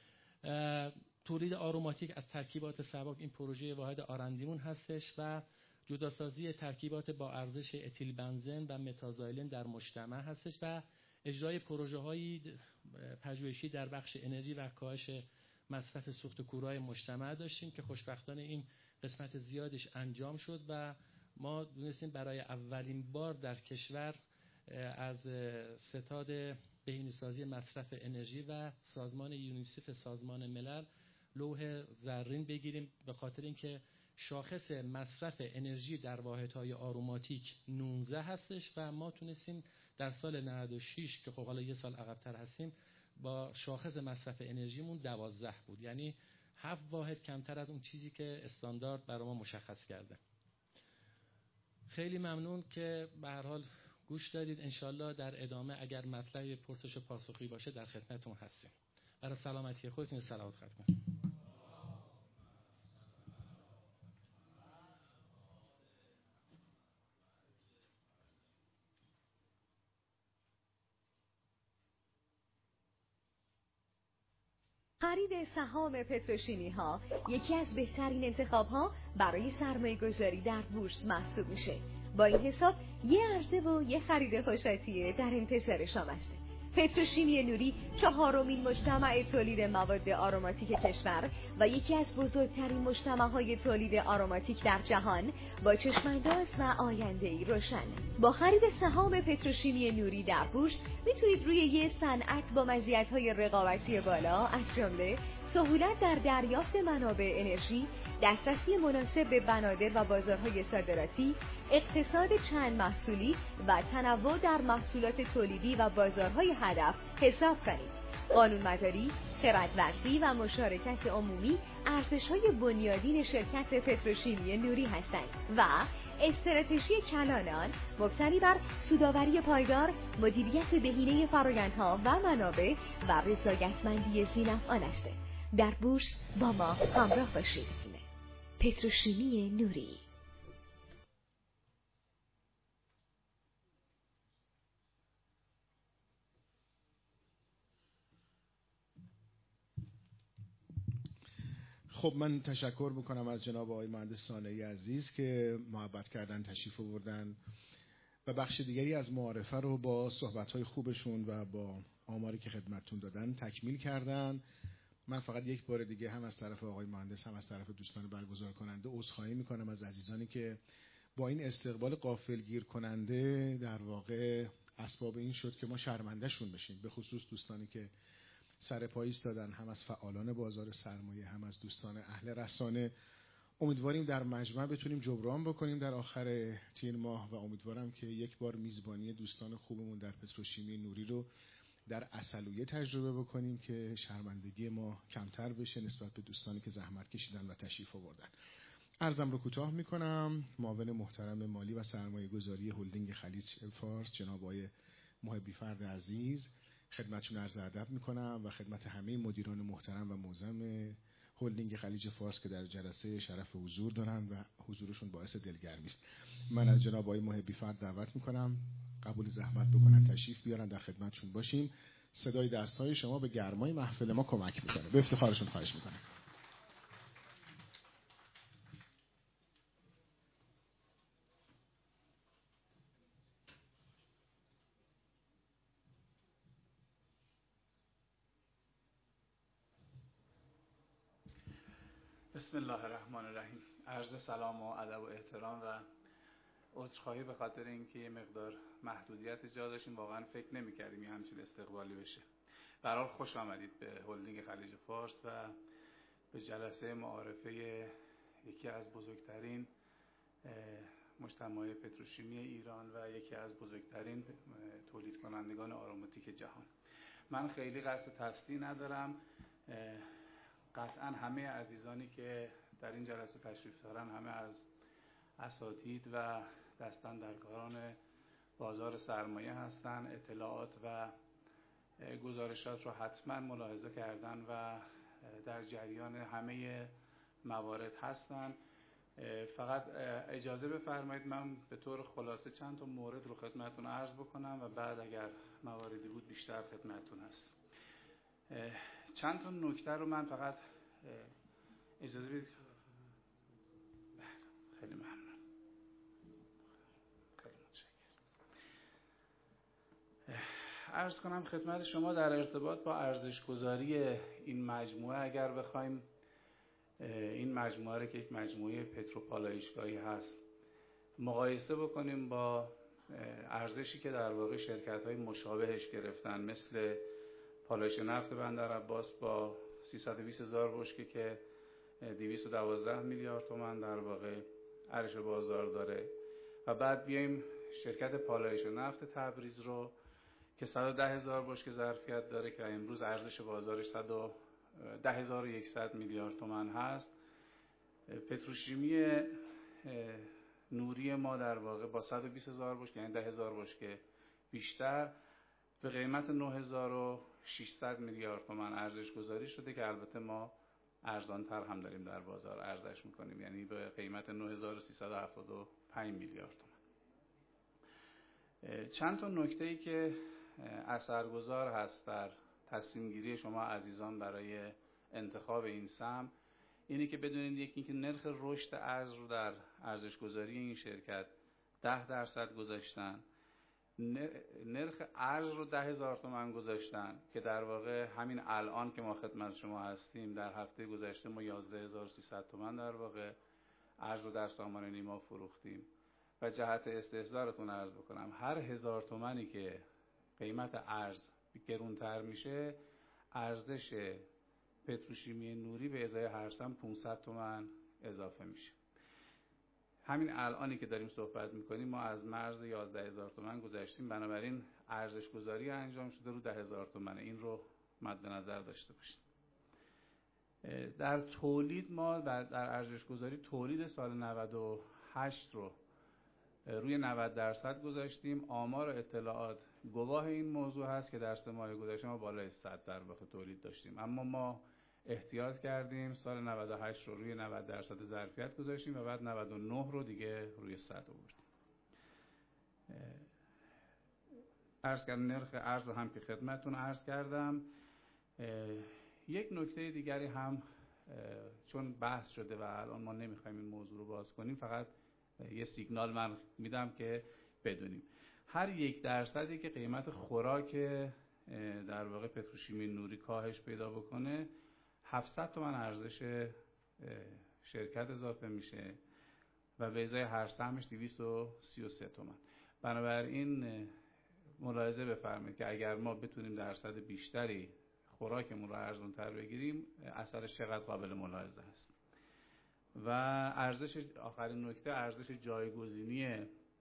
تولید آروماتیک از ترکیبات سبک این پروژه واحد آرندیمون هستش و جداسازی ترکیبات با ارزش اتیل بنزن و متازایلن در مجتمع هستش و اجرای پروژه‌های پژوهشی در بخش انرژی و کاهش مصرف سوخت کورهای مجتمع داشتیم که خوشبختانه این قسمت زیادش انجام شد و ما دونستیم برای اولین بار در کشور از ستاد بهینه‌سازی مصرف انرژی و سازمان یونیسف سازمان ملل لوح زرین بگیریم، به خاطر اینکه شاخص مصرف انرژی در واحدهای آروماتیک نوزده هستش و ما تونستیم در سال نود و شش که خب حالا یه سال عقب‌تر هستیم با شاخص مصرف انرژیمون دوازده بود، یعنی هفت واحد کمتر از اون چیزی که استاندارد برای ما مشخص کرده. خیلی ممنون که به هر حال گوش دادید. انشالله در ادامه اگر مطلب پرسش و پاسخی باشه در خدمتتون هستیم. برای سلامتی خودتون صلوات ختم کنید. خرید سهام پتروشیمی ها یکی از بهترین انتخاب ها برای سرمایه گذاری در بورس محسوب میشه. با این حساب یه عرضه و یه خرید خوشایندی در انتظار شما است. پتروشیمی نوری چهارمین مجتمع تولید مواد آروماتیک کشور و یکی از بزرگترین مجتمع‌های تولید آروماتیک در جهان با چشم‌انداز و آینده‌ای روشن. با خرید سهام پتروشیمی نوری در بورس میتونید روی یک صنعت با مزیت‌های رقابتی بالا از جمله سهولت در دریافت منابع انرژی، دسترسی مناسب به بنادر و بازارهای صادراتی، اقتصاد چند محصولی و تنوع در محصولات تولیدی و بازارهای هدف حساب کنید. قانونمداری، خردورزی و مشارکت عمومی ارزش‌های بنیادین شرکت پتروشیمی نوری هستند و استراتژی کلان آن مبتنی بر سودآوری پایدار، مدیریت بهینه فرآیندها و منابع و رضایتمندی ذی‌نفعان است. در بورس با ما همراه باشید. پتروشیمی نوری. خب من تشکر میکنم از جناب آقای مهندس صانعی عزیز که محبت کردن تشریف آوردن و بخش دیگری از معارفه رو با صحبت‌های خوبشون و با آماری که خدمتتون دادن تکمیل کردن. من فقط یک بار دیگه هم از طرف آقای مهندس هم از طرف دوستان برگزار کننده عذرخواهی میکنم از عزیزانی که با این استقبال غافلگیر کننده در واقع اسباب این شد که ما شرمنده‌شون بشیم، به خصوص دوستانی که سر پا ایستادن، هم از فعالان بازار سرمایه هم از دوستان اهل رسانه. امیدواریم در مجمع بتونیم جبران بکنیم در آخر تیر ماه و امیدوارم که یک بار میزبانی دوستان خوبمون در پتروشیمی نوری رو در عسلویه تجربه بکنیم که شرمندگی ما کمتر بشه نسبت به دوستانی که زحمت کشیدن و تشریف آوردن. عرضم رو کوتاه میکنم. معاون محترم مالی و سرمایه گذاری هلدینگ خلیج فارس جناب آقای محبی فرد عزیز خدمتشون عرض ادب میکنم و خدمت همه مدیران محترم و معظم هلدینگ خلیج فارس که در جلسه شرف حضور دارن و حضورشون باعث دلگرمی است. من از جناب آقای محبی فرد دعوت میکنم قبول زحمت بکنن تشریف بیارن در خدمتشون باشیم. صدای دستهای شما به گرمای محفل ما کمک میکنه. به افتخارشون خواهش میکنم. بسم الله الرحمن الرحیم. عرض سلام و ادب و احترام و عذرخواهی به خاطر اینکه یه مقدار محدودیت جا داشتیم. واقعا فکر نمی‌کردیم یه همچین استقبالی بشه. به هر حال خوش آمدید به هلدینگ خلیج فارس و به جلسه معارفه یکی از بزرگترین مجتمع پتروشیمی ایران و یکی از بزرگترین تولید کنندگان آروماتیک جهان. من خیلی قصد تفصیلی ندارم. قطعا همه عزیزانی که در این جلسه تشریف دارن همه از اساتید و دستاندرکاران بازار سرمایه هستن. اطلاعات و گزارشات رو حتما ملاحظه کردن و در جریان همه موارد هستن. فقط اجازه بفرمایید من به طور خلاصه چند تا مورد رو خدمتتون عرض بکنم و بعد اگر مواردی بود بیشتر خدمتتون هست. چند تا نکته رو من فقط اجازه بدید. خیلی ممنون. خیلی متشکرم. عرض کنم خدمت شما در ارتباط با ارزش‌گذاری این مجموعه اگر بخوایم این مجموعه رو که یک مجموعه پتروپالایشگاهی هست مقایسه بکنیم با ارزشی که در واقع شرکت‌های مشابهش گرفتن مثل پالایش نفت بندر عباس با سیصد و بیست هزار بشکه که دویست و دوازده میلیارد تومان در واقع ارزش بازار داره و بعد بیایم شرکت پالایش نفت تبریز رو که صد و ده هزار بشکه ظرفیت داره که امروز ارزش بازارش صد و ده هزار و یکصد میلیارد تومان هست. پتروشیمی نوری ما در واقع با صد و بیست هزار بشکه یعنی ده هزار بشکه بیشتر به قیمت نه هزار و ششصد میلیارد تومان ارزش گذاری شده که البته ما ارزان‌تر هم داریم در بازار ارزش میکنیم، یعنی به قیمت نه هزار و سیصد و هفتاد و پنج میلیارد تومان. چند تا نکته‌ای که اثرگذار هست در تصمیم گیری شما عزیزان برای انتخاب این سهم اینه که بدونید یکی که نرخ رشد ارز رو در ارزش گذاری این شرکت ده درصد گذاشتن نرخ ارز رو ده هزار تومان گذاشتن که در واقع همین الان که ما خدمت شما هستیم در هفته گذشته ما یازده هزار و سیصد تومان در واقع ارز رو در سامان نیما فروختیم. و جهت استحضارتون عرض بکنم هر هزار تومانی که قیمت ارز گرونتر میشه ارزش پتروشیمی نوری به ازای هر سهم پانصد تومان اضافه میشه. همین الانی که داریم صحبت میکنیم ما از مرز یازده هزار تومان گذشتیم، بنابراین ارزش گذاری انجام شده رو ده هزار تومانه. این رو مد نظر داشته باشید. در تولید ما در ارزش گذاری تولید سال نود و هشت رو روی نود درصد گذاشتیم. آمار و اطلاعات گواه این موضوع هست که در سه ماه گذشته ما بالای صد در واقع تولید داشتیم، اما ما احتیاط کردیم سال نود و هشت رو روی نود درصد ظرفیت گذاشتیم و بعد نود و نه رو دیگه روی صد آوردیم. عرض کردم نرخ ارز رو هم که خدمتتون عرض کردم. یک نکته دیگری هم چون بحث شده و الان ما نمیخوایم این موضوع رو باز کنیم، فقط یه سیگنال من میدم که بدونیم هر یک درصدی که قیمت خوراک در واقع پتروشیمی نوری کاهش پیدا بکنه هفتصد تومان ارزش شرکت اضافه میشه و به ازای هر سهمش دویست و سی و سه تومان. بنابراین ملاحظه بفرمایید که اگر ما بتونیم درصد بیشتری خوراکمون رو ارزان‌تر بگیریم اثرش چقدر قابل ملاحظه است. و ارزش آخرین نکته ارزش جایگزینی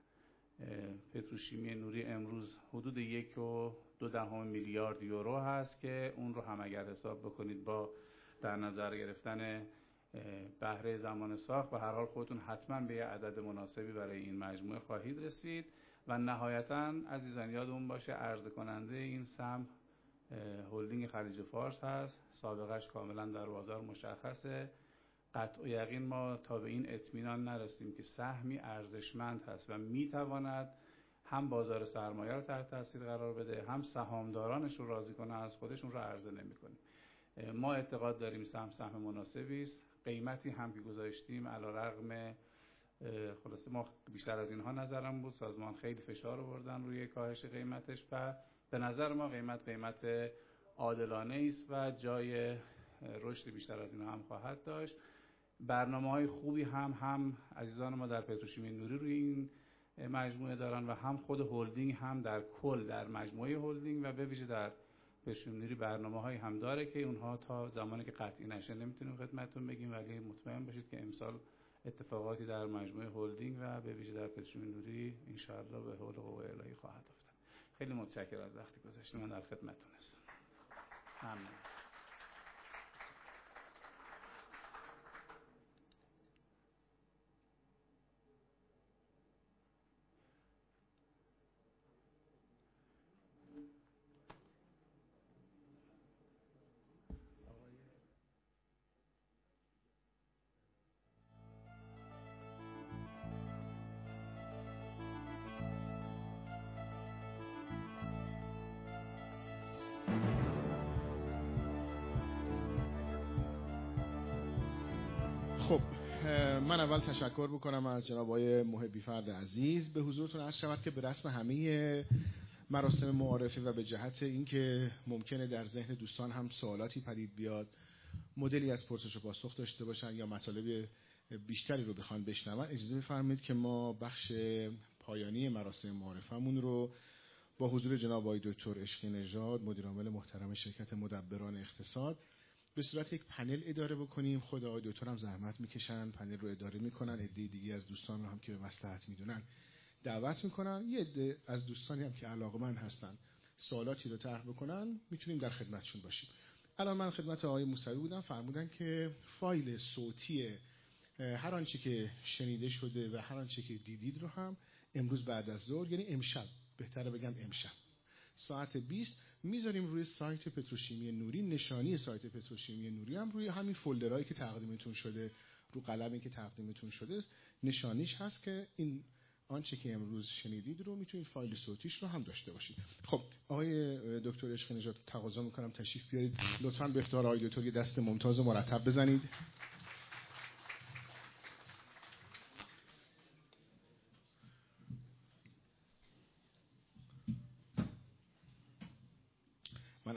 پتروشیمی نوری امروز حدود یک و دو دهم میلیارد یورو هست که اون رو هم اگر حساب بکنید با در نظر گرفتن بهره زمان ساخت به هر حال خودتون حتما به یه عدد مناسبی برای این مجموعه خواهید رسید. و نهایتاً عزیزان یادمون باشه عرضه کننده این سهم هلدینگ خلیج فارس هست، سابقهش کاملا در بازار مشخصه. قطع و یقین ما تا به این اطمینان نرسیم که سهمی ارزشمند هست و میتواند هم بازار سرمایه رو تحت تاثیر قرار بده هم سهامدارانش رو راضی کنه از خودشون رو عرضه نمی‌کنیم. ما اعتقاد داریم سهم سهم مناسبی است. قیمتی هم که گذاشتیم علیرغم خلاصه ما بیشتر از اینها نظرم بود، سازمان خیلی فشار آوردن روی کاهش قیمتش و به نظر ما قیمت قیمت عادلانه است و جای رشد بیشتر از اینها هم خواهد داشت. برنامه‌های خوبی هم هم عزیزان ما در پتروشیمی نوری روی این مجموعه دارن و هم خود هلدینگ هم در کل در مجموعه هلدینگ و به ویژه در پتروشیمی نوری برنامه‌های هم داره که اونها تا زمانی که قطعی نشه نمیتونیم خدمتتون بگیم، ولی مطمئن باشید که امسال اتفاقاتی در مجموعه هلدینگ و به ویژه در پتروشیمی نوری ان شاءالله به حول قوه الهی خواهد افتاد. خیلی متشکرم از وقتی گذاشتید. من در خدمتتون هستم. ممنون. خب من اول تشکر بکنم از جناب آقای محبی فرد عزیز. به حضورتون عرض شود که به رسم همه مراسم معارفه و به جهت اینکه ممکنه در ذهن دوستان هم سوالاتی پدید بیاد، مدلی از پرسش و پاسخ داشته باشن یا مطالب بیشتری رو بخوان بشنون، اجازه بفرمایید که ما بخش پایانی مراسم معارفمون رو با حضور جناب آقای دکتر عشقی نژاد مدیر عامل محترم شرکت مدبران اقتصاد به صورت یک پنل اداره بکنیم. خود آقای دکتر هم زحمت میکشن، پنل رو اداره میکنن، عده دیگه از دوستان رو هم که به مصلحت میدونن دعوت میکنن. یه عده از دوستانی هم که علاقمند هستن سوالاتی رو طرح بکنن میتونیم در خدمتشون باشیم. الان من خدمت آقای موسوی بودم، فرمودن که فایل صوتی هر آنچه که شنیده شده و هر آنچه که دیدید رو هم امروز بعد از ظهر، یعنی امشب، بهتره بگم امشب ساعت بیست میذاریم روی سایت پتروشیمی نوری. نشانی سایت پتروشیمی نوری هم روی همین فولدرایی که تقدیمتون شده، رو قلمی که تقدیمتون شده نشانیش هست که این آنچه که امروز شنیدید رو میتونید فایل صوتیش رو هم داشته باشید. خب آقای دکتر عشقی نژاد تقاضا میکنم تشریف بیارید. لطفاً به افتخار آقای دکتر یه دست ممتاز و مرتب بزنید.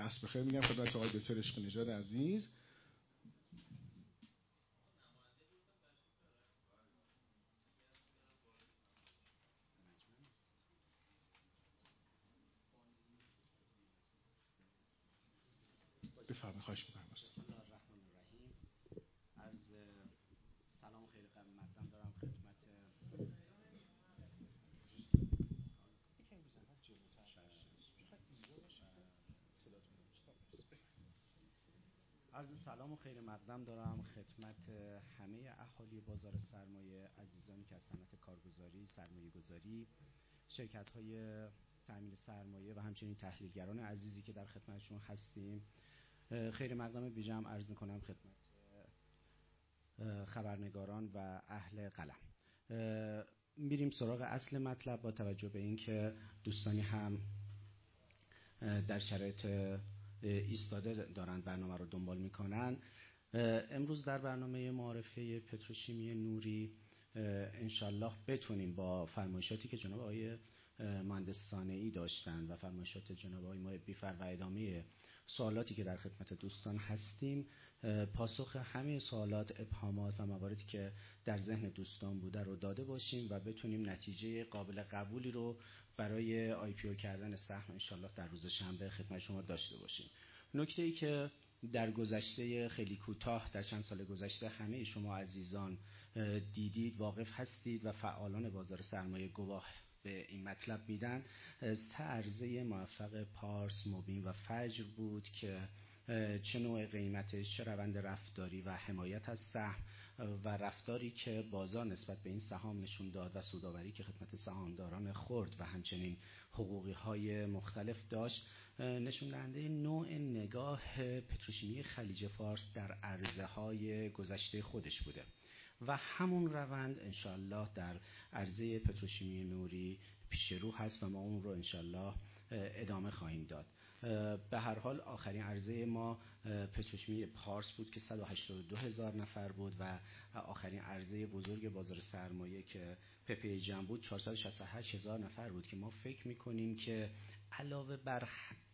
عصر بخیر میگم خدمت آقای دکتر عشق نژاد عزیز. بفرمایید. خواهش می‌کنم. بسم الله الرحمن الرحیم. عرض سلام و خیر مقدم دارم خدمت عرض سلام و خیر مقدم دارم خدمت همه اهالی بازار سرمایه، عزیزانی که از صنعت کارگزاری، سرمایه گذاری، شرکت های تامین سرمایه و همچنین تحلیلگران عزیزی که در خدمتشون هستیم، خیر مقدم بیجم عرض میکنم خدمت خبرنگاران و اهل قلم. میریم سراغ اصل مطلب با توجه به اینکه دوستانی هم در شرایط ایستاده دارن برنامه رو دنبال میکنن. امروز در برنامه معارفه پتروشیمی نوری انشالله بتونیم با فرمایشاتی که جناب آقای مهندس صانعی داشتن و فرمایشات جناب آقای محبی‌فر و ادامه سوالاتی که در خدمت دوستان هستیم پاسخ همه سوالات، ابهامات و مواردی که در ذهن دوستان بوده رو داده باشیم و بتونیم نتیجه قابل قبولی رو برای آی پی او کردن سهم انشالله در روز شنبه خدمت شما داشته باشیم. نکته ای که در گذشته خیلی کوتاه در چند سال گذشته همه شما عزیزان دیدید، واقف هستید و فعالان بازار سرمایه گواه به این مطلب میدن، سه عرضه موفق پارس، مبین و فجر بود که چه نوع قیمتش، چه روند رفتاری و حمایت از سهم و رفتاری که بازار نسبت به این سهام نشون داد و سودآوری که خدمت سهامداران خرد و همچنین حقوقی های مختلف داشت نشون دهنده نوع نگاه پتروشیمی خلیج فارس در عرضه های گذشته خودش بوده و همون روند انشالله در عرضه پتروشیمی نوری پیش رو هست و ما اون رو انشالله ادامه خواهیم داد. به هر حال آخرین عرضه ما پتروشیمی پارس بود که صد و هشتاد و دو هزار نفر بود و آخرین عرضه بزرگ بازار سرمایه که پپی جم بود چهارصد و شصت و هشت هزار نفر بود که ما فکر میکنیم که علاوه بر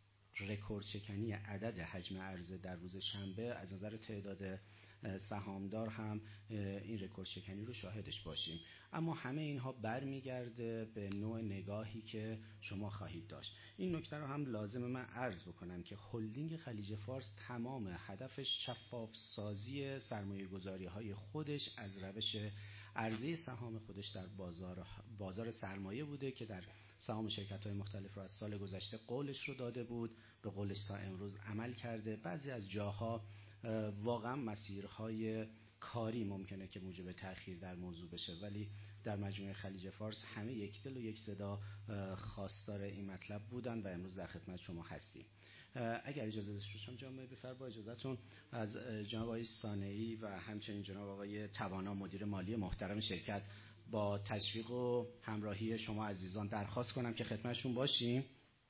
رکورد شکنی عدد حجم عرضه در روز شنبه از نظر تعداد سهامدار هم این رکورد شکنی رو شاهدش باشیم. اما همه اینها برمیگرده به نوع نگاهی که شما خواهید داشت. این نکته رو هم لازم من عرض بکنم که هلدینگ خلیج فارس تمام هدفش شفاف سازی سرمایه گذاری های خودش از روش عرضه سهام خودش در بازار بازار سرمایه بوده که در سهام شرکت های مختلف رو از سال گذشته قولش رو داده بود، به قولش تا امروز عمل کرده. بعضی از جاها واقعا مسیرهای کاری ممکنه که موجب تأخیر در موضوع بشه، ولی در مجموعه خلیج فارس همه یک دل و یک صدا خواستار این مطلب بودن و امروز در خدمت شما هستیم. اگر اجازه داشته باشم جناب بفر با اجازهتون از جناب آقای صانعی و همچنین جناب آقای توانا مدیر مالی محترم شرکت با تشویق و همراهی شما عزیزان درخواست کنم که خدمتشون باشیم.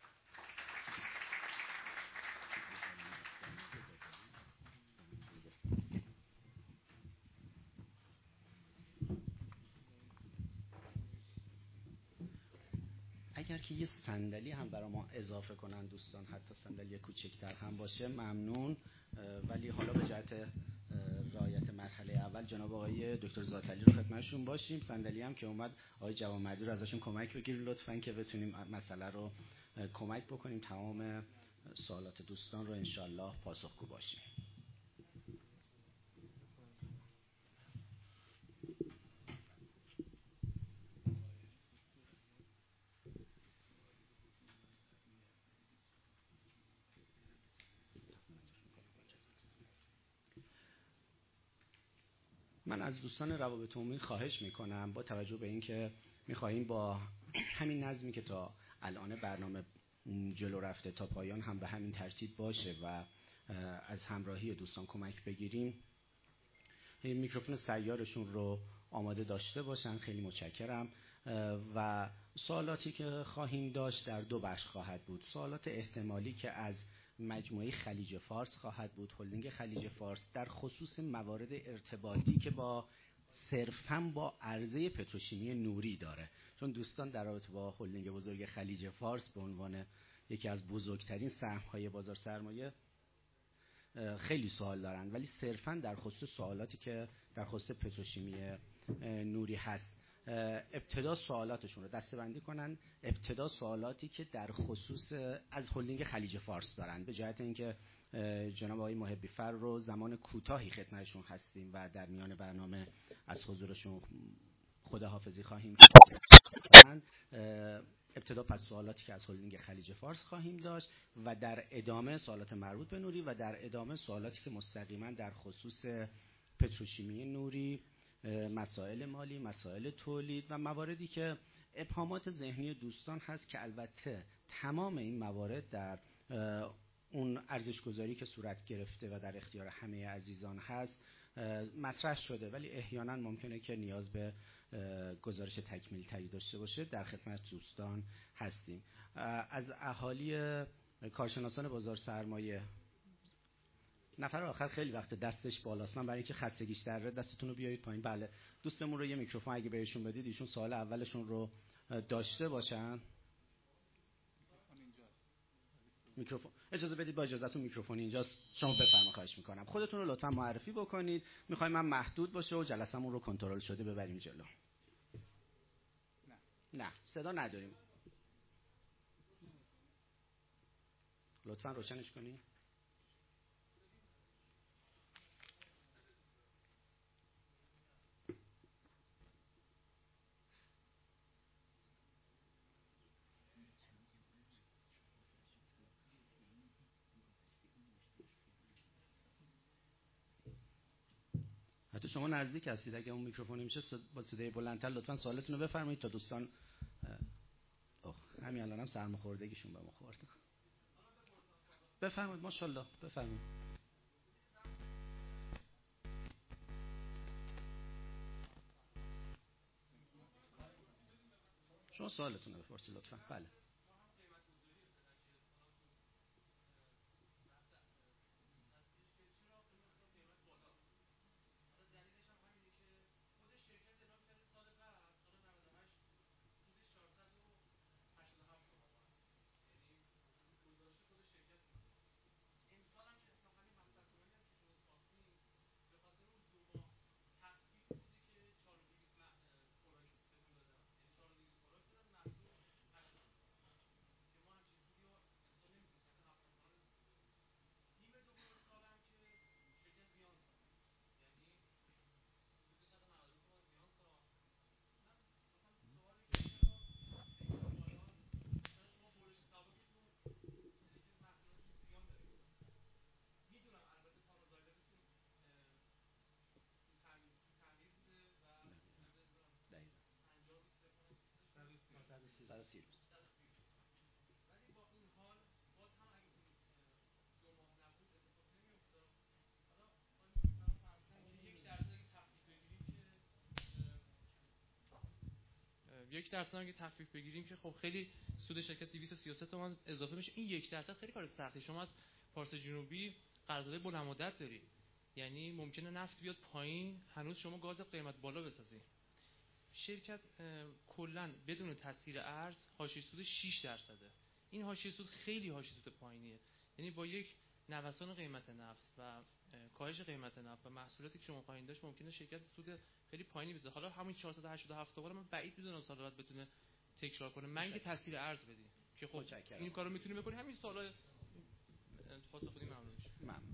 اگر که یه صندلی هم برای ما اضافه کنن دوستان، حتی صندلی کوچکتر هم باشه ممنون. ولی حالا به جهت رعایت مرحله اول جناب آقای دکتر ذات‌علی رو خدمتشون باشیم. صندلی هم که اومد آقای جوانمردی رو ازشون کمک بگیرید لطفاً که بتونیم مسئله رو کمک بکنیم، تمام سوالات دوستان رو انشالله پاسخگو باشیم. من از دوستان روابط عمومی خواهش میکنم با توجه به اینکه میخواهیم با همین نظمی که تا الان برنامه جلو رفته تا پایان هم به همین ترتیب باشه و از همراهی دوستان کمک بگیریم، میکروفون سیارشون رو آماده داشته باشن. خیلی متشکرم. و سوالاتی که خواهیم داشت در دو بخش خواهد بود. سوالات احتمالی که از مجموعه خلیج فارس خواهد بود، هلدینگ خلیج فارس، در خصوص موارد ارتباطی که با صرفاً با عرضه پتروشیمی نوری داره، چون دوستان در رابطه با هلدینگ بزرگ خلیج فارس به عنوان یکی از بزرگترین سهم‌های بازار سرمایه خیلی سوال دارن، ولی صرفاً در خصوص سوالاتی که در خصوص پتروشیمی نوری هست ابتدا سوالاتشون رو دسته‌بندی کنن. ابتدا سوالاتی که در خصوص از هلدینگ خلیج فارس دارن، به جهت اینکه جناب آقای محبی فر رو زمان کوتاهی خدمتشون هستیم و در میان برنامه از حضورشون خداحافظی خواهیم کرد. ابتدا پس سوالاتی که از هلدینگ خلیج فارس خواهیم داشت و در ادامه سوالات مربوط به نوری و در ادامه سوالاتی که مستقیما در خصوص پتروشیمی نوری، مسائل مالی، مسائل تولید و مواردی که ابهامات ذهنی دوستان هست که البته تمام این موارد در اون ارزش‌گذاری که صورت گرفته و در اختیار همه عزیزان هست مطرح شده، ولی احیانا ممکنه که نیاز به گزارش تکمیلی تری داشته باشه. در خدمت دوستان هستیم. از اهالی کارشناسان بازار سرمایه، نفر آخر خیلی وقت دستش بالاست، من برای اینکه خستگیش در دستتون رو بیارید پایین. بله دوستمون رو یه میکروفون اگه بهشون بدید ایشون سوال اولشون رو داشته باشن. میکروفون اجازه بدید، با اجازهتون میکروفون اینجاست، شما بفرمایید. خواهش میکنم خودتون رو لطفا معرفی بکنید. میخوایم من محدود باشه و جلسمون رو کنترل شده ببریم جلو. نه نه صدا نداریم، لطفا روشنش کنید. حتی شما نزدیک هستید، اگه اون میکروفون میشه با صدای بلندتر لطفاً سوالتون رو بفرمایید تا دوستان. اوه همین الانم سرماخوردگیشون به ما خورد. بفرمایید. ماشاءالله بفرمایید. شما سوالتون رو بپرسید لطفاً. بله. یک درصد اگه تخفیف بگیریم که خب خیلی سود شرکت دویست و سی و سه تومان اضافه میشه. این یک درصد خیلی کار سختی. شما از پارس جنوبی قرارداد بلند مدت داری، یعنی ممکنه نفت بیاد پایین هنوز شما گاز قیمت بالا بسازی. شرکت کلا بدون تاثیر ارز حاشیه سود شش درصده. این حاشیه سود خیلی حاشیه سود پایینیه، یعنی با یک نوسان قیمت نفت و کاهش قیمت نفت و محصولاتی که شما خواهید داشت ممکنه شرکت سود خیلی پایینی بده. حالا همین چهارصد و هشتاد و هفت تومن من بعید میدونم سال بعد بتونه تکرار کنه، مگه تاثیر ارز بدی که خب این کارو میتونی بکنی. همین سوالا خاص خودی ممنون میشه. ممنون.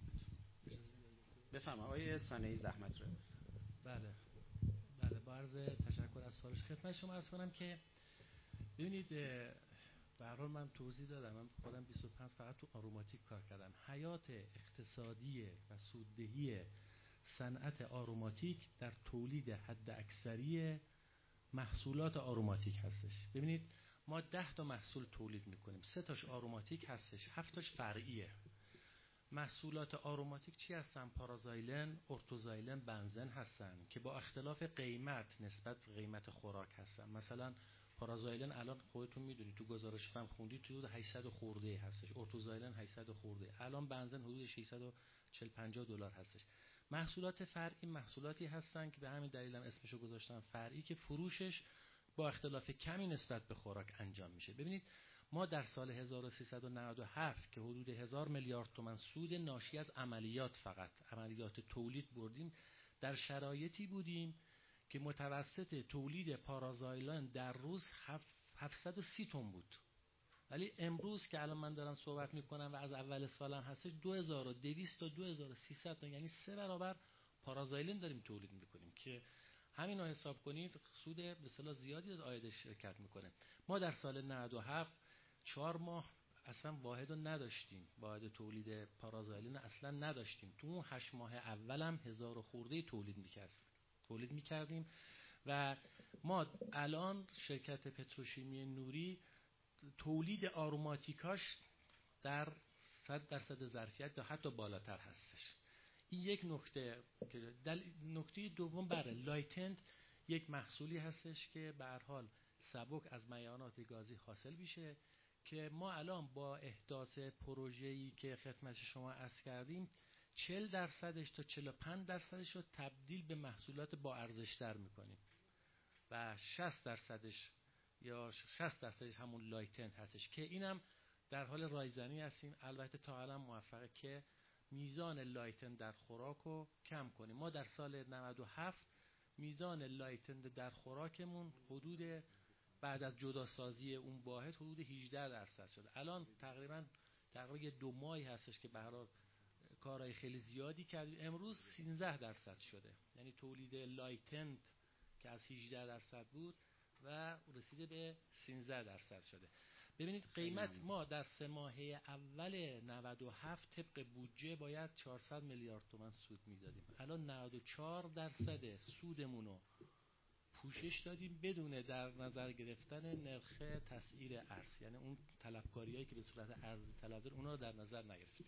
بفرمایید آقای صنعی زحمت رو. بله بله با عرض تشکر از سوالش خدمت شما عرض کنم که ببینید به هر حال من توضیح دادم، من خودم بیست و پنج فقط تو آروماتیک کار کردم. حیات اقتصادی و سوددهی صنعت آروماتیک در تولید حد اکثری محصولات آروماتیک هستش. ببینید ما ده تا محصول تولید میکنیم، سه تاش آروماتیک هستش، هفت تاش فرعیه. محصولات آروماتیک چی هستن؟ پارازایلن، ارتوزایلن، بنزن هستن که با اختلاف قیمت نسبت به قیمت خوراک هستن. مثلا پارازایلن الان خودتون میدونید تو گزارش فهم خوندید تو حدود هشتصد خورده هستش، ارتوزایلن هشتصد خورده، الان بنزن حدود ششصد و چهل پنجاه دلار هستش. محصولات فرعی محصولاتی هستن که به همین دلیل هم اسمشو گذاشتم فرعی، که فروشش با اختلاف کمی نسبت به خوراک انجام میشه. ببینید ما در سال هزار و سیصد و نود و هفت که حدود هزار میلیارد تومان سود ناشی از عملیات فقط عملیات تولید بردیم، در شرایطی بودیم که متوسط تولید پارازایلان در روز هفتصد و سی تن بود. ولی امروز که الان من دارم صحبت میکنم و از اول سالم هستش دو هزار و دویست تا دو هزار و سیصد تا، یعنی سه برابر پارازایلین داریم تولید میکنیم که همین رو حساب کنید سود به اصطلاح زیادی از عاید شرکت میکنه. ما در سال نود و هفت چهار ماه اصلا واحد رو نداشتیم، واحد تولید پارازایلین اصلا نداشتیم. تو اون هشت ماه اولم هزار و خورده تولید میکردیم تولید میکردیم و ما الان شرکت پتروشیمی نوری تولید آروماتیکاش در صد درصد ظرفیت یا حتی بالاتر هستش. این یک نکته. که نکته دوم بره لایتنت یک محصولی هستش که به هر حال سبک از میانات گازی حاصل میشه که ما الان با احداث پروژه‌ای که خدمت شما عرض کردیم چهل درصدش تا چهل و پنج درصدش رو تبدیل به محصولات با ارزش‌تر میکنیم و شصت درصدش یا شصت درصدش همون لایتنت هستش که اینم در حال رایزنی هستیم. البته تا الان موفقه که میزان لایتن در خوراک رو کم کنیم. ما در سال نود و هفت میزان لایتن در خوراکمون حدود بعد از جداسازی اون واحد حدود هجده درصد شده. الان تقریبا تقریبا دو ماهی هستش که به هر حال کارهای خیلی زیادی کردیم. امروز سیزده درصد شده، یعنی تولید لایتن که از هجده درصد بود و رسیده به سیزده درصد شده. ببینید قیمت ما در سه ماهه اول نود و هفت طبق بودجه باید چهارصد میلیارد تومان سود میدادیم. الان نود و چهار درصد سودمون رو پوشش دادیم بدون در نظر گرفتن نرخ تسعیر ارز، یعنی اون طلبکاریایی که به صورت ارزی طلب داره اونا رو در نظر نگرفتیم.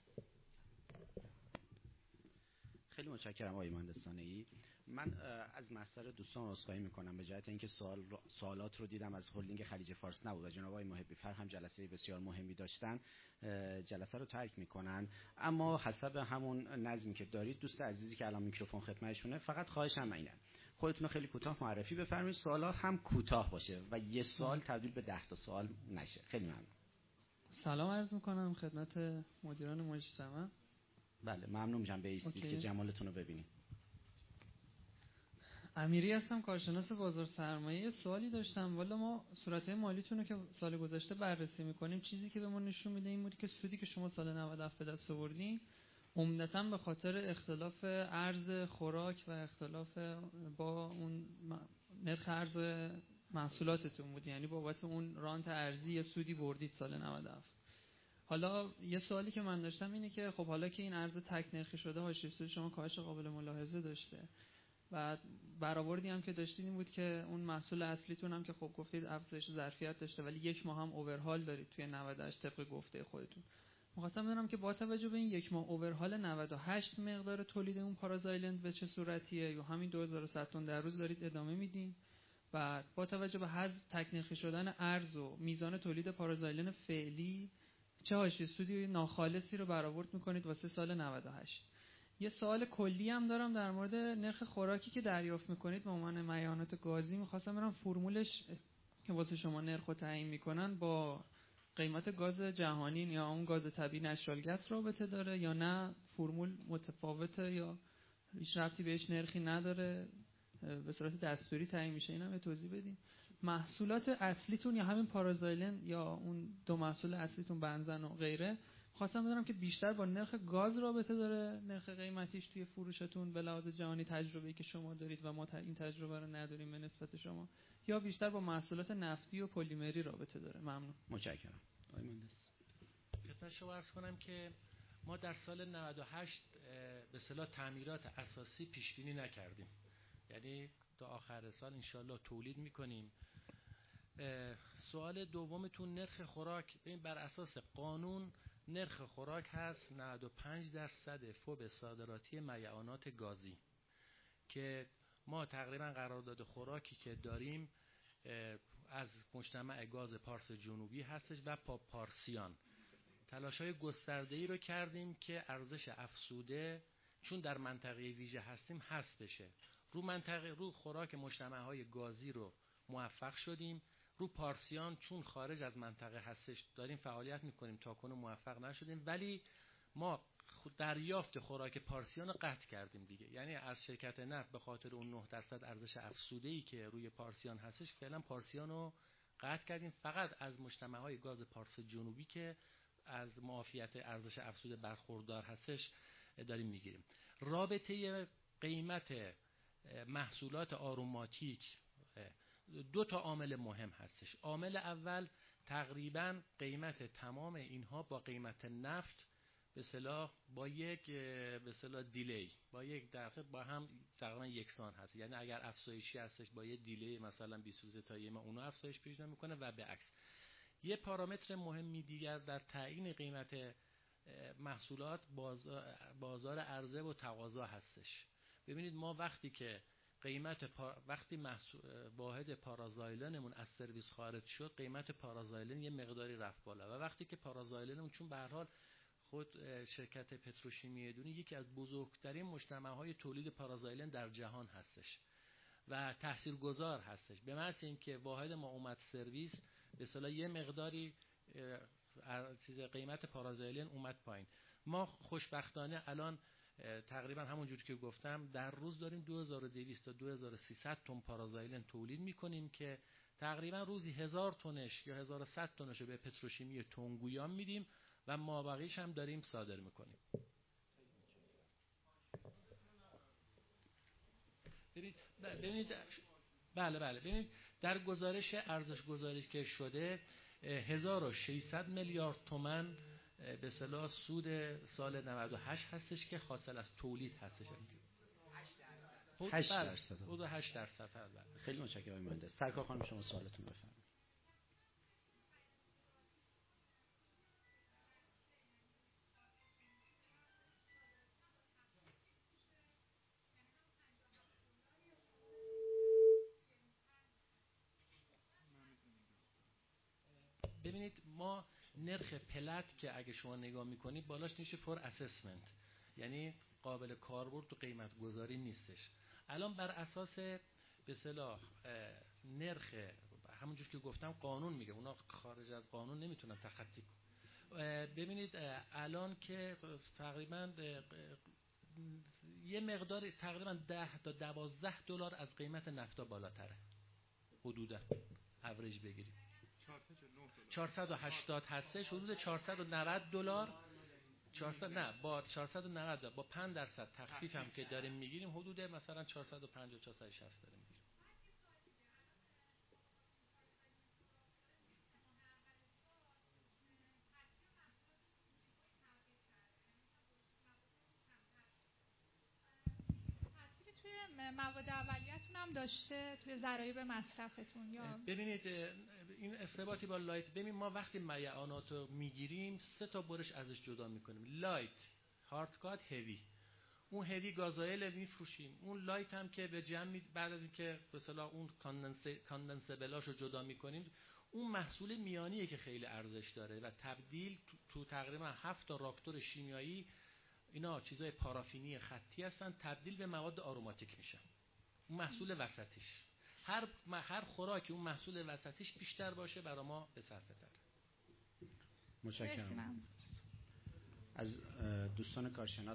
خیلی متشکرم آقای مهندس صانعی. من از مصدر دوستان عذرخواهی میکنم به جهت اینکه سوال سوالات رو دیدم از هلدینگ خلیج فارس نبود و جناب آقای محبی فر هم جلسه بسیار مهمی داشتن، جلسه رو ترک میکنن. اما حسب همون نظمی که دارید دوست عزیزی که الان میکروفون خدمتشونه، فقط خواهشم اینه خودتون رو خیلی کوتاه معرفی بفرمایید، سوالات هم کوتاه باشه و یه سوال تبدیل به ده تا سوال نشه. خیلی ممنون. سلام عرض میکنم خدمت مدیران مجتمع. بله ممنون میشم بایستید که جمالتون رو ببینید. امیری هستم، کارشناس بازار سرمایه. سوالی داشتم. والا ما صورتهای مالیتون رو که سال گذشته بررسی میکنیم، چیزی که به ما نشون میده این بود که سودی که شما سال نود و هفت به دست آوردین عمدتاً به خاطر اختلاف ارز خوراک و اختلاف با اون نرخ ارز محصولاتتون بود، یعنی بابت اون رانت ارزی یه سودی بردید سال نود و هفت. حالا یه سوالی که من داشتم اینه که خب حالا که این ارز تک نرخی شده، حاشیه سود شما کاهش قابل ملاحظه داشته و برآوردی هم که داشتید این بود که اون محصول اصلیتون هم که خب گفتید افزایش ظرفیت داشته ولی یک ماه هم اوورهال دارید توی نود و هشت طبق گفته خودتون. می‌خواستم بدونم که با توجه به این یک ماه اوورهال نود و هشت مقدار تولید اون پارازایلند به چه صورتیه، یا همین دو هزار و صد تن در روز دارید ادامه میدین؟ و با توجه به حذف تک نرخی شدن ارز و میزان تولید پارازایلند فعلی چه حاشیه سودی ناخالصی رو برآورد میکنید واسه سال نود و هشت؟ یه سوال کلی هم دارم در مورد نرخ خوراکی که دریافت میکنید به عنوان میانات گازی. میخواستم برم فرمولش که واسه شما نرخ رو تعیین میکنن با قیمت گاز جهانی یا اون گاز طبیعی نچرال گس رابطه داره یا نه فرمول متفاوته یا هیچ ربطی بهش نرخی نداره، به صورت دستوری تعیین میشه؟ اینم یه توضیح بدین. محصولات اصلیتون یا همین پارازایلن یا اون دو محصول اصلیتون بنزن و غیره، خواستم بدونم که بیشتر با نرخ گاز رابطه داره نرخ قیمتیش توی فروشتون به لحاظ جهانی، تجربه‌ای که شما دارید و ما این تجربه رو نداریم به نسبت شما، یا بیشتر با محصولات نفتی و پلیمری رابطه داره؟ ممنون. متشکرم. آقای مهندس. خدمت شما عرض کنم که ما در سال نود و هشت به اصطلاح تعمیرات اساسی پیش بینی نکردیم، یعنی تا آخر سال انشالله تولید میکنیم. سوال دومتون نرخ خوراک، ببین بر اساس قانون نرخ خوراک هست نود و پنج درصد فوب صادراتی میعانات گازی که ما تقریبا قرارداد خوراکی که داریم از مجتمع گاز پارس جنوبی هستش و پا پارسیان. تلاش‌های گسترده‌ای رو کردیم که ارزش افزوده چون در منطقه ویژه هستیم حذف بشه. رو منطقه رو خوراک مجتمع‌های گازی رو موفق شدیم. رو پارسیان چون خارج از منطقه هستش داریم فعالیت میکنیم، تا کنون موفق نشدیم، ولی ما دریافت خوراک پارسیان رو قطع کردیم دیگه. یعنی از شرکت نفت به خاطر اون نه درصد ارزش افزوده‌ای که روی پارسیان هستش فعلا پارسیان رو قطع کردیم، فقط از مجتمع‌های گاز پارس جنوبی که از معافیت ارزش افزوده برخوردار هستش داریم میگیریم. رابطه قیمت محصولات آروماتیک دو تا عامل مهم هستش. عامل اول تقریبا قیمت تمام اینها با قیمت نفت به اصطلاح با یک به اصطلاح دیلی با یک دقیقه با هم تقریبا یکسان هست. یعنی اگر افزایشی هستش با یه دیلی مثلا بیست روزه تا یه ماه اونو افزایش پیدا میکنه و به عکس. یه پارامتر مهمی دیگر در تعیین قیمت محصولات بازار, بازار عرضه و تقاضا هستش. ببینید ما وقتی که قیمت پا... وقتی محصول... واحد پارازایلنمون از سرویس خارج شد، قیمت پارازایلن یه مقداری رفت بالا و وقتی که پارازایلنمون چون به هر حال خود شرکت پتروشیمی دونی یکی از بزرگترین مجتمع‌های تولید پارازایلن در جهان هستش و تاثیرگذار هستش، به معنی اینکه واحد ما اومد سرویس به اصطلاح یه مقداری چیز قیمت پارازایلن اومد پایین. ما خوشبختانه الان تقریبا همونجوری که گفتم در روز داریم دو هزار و دویست تا دو هزار و سیصد تن پارازایلن تولید میکنیم که تقریبا روزی هزار تنش یا هزار و صد تنش رو به پتروشیمی تنگویان میدیم و مابقیش هم داریم صادر میکنیم. ببینید ببینید بله بله ببینید در گزارش ارزش گذاری که شده هزار و ششصد میلیارد تومان به اصطلاح سود سال نود و هشت هستش که حاصل از تولید هستش. هشت درصد. حدود هشت درصد. خیلی متشکرم آقای مهندس. سرکار خانم شما سوالتون بفرمایید. ببینید ما نرخ پلت که اگه شما نگاه میکنید بالاش میشه فور اسسمنت، یعنی قابل کاربرد تو قیمت گذاری نیستش. الان بر اساس به اصطلاح نرخ همونجور که گفتم قانون میگه، اونا خارج از قانون نمیتونن تخطی کنن. ببینید الان که تقریبا یه مقدار تقریبا ده تا دوازده دلار از قیمت نفتا بالاتره، حدودا اوریج بگیریم چهارصد و هشتاد هستش، حدود چهارصد و نود دلار چهارصد نه با چهارصد و نود با پنج درصد تخفیف هم که داریم میگیریم حدود مثلا چهارصد و پنجاه چهارصد و شصت داریم میگیریم. مواد اولیه‌تون هم داشته توی ضرایب مصرفتون یا ببینید این ارتباطی با لایت، ببین ما وقتی میعانات رو میگیریم سه تا برش ازش جدا میکنیم، لایت، هارد کات، هوی. اون هوی گازوئیل میفروشیم، اون لایت هم که به جمع بعد از اینکه به اصطلاح اون کاندنسبلاشو جدا میکنیم اون محصول میانیه که خیلی ارزش داره و تبدیل تو, تو تقریبا هفت تا راکتور شیمیایی اینا چیزای پارافینی خطی هستن تبدیل به مواد آروماتیک میشن. اون محصول وسطیش هر هر خوراکی اون محصول وسطیش بیشتر باشه برای ما به صرفه تر. متشکرم. از دوستان کارشناس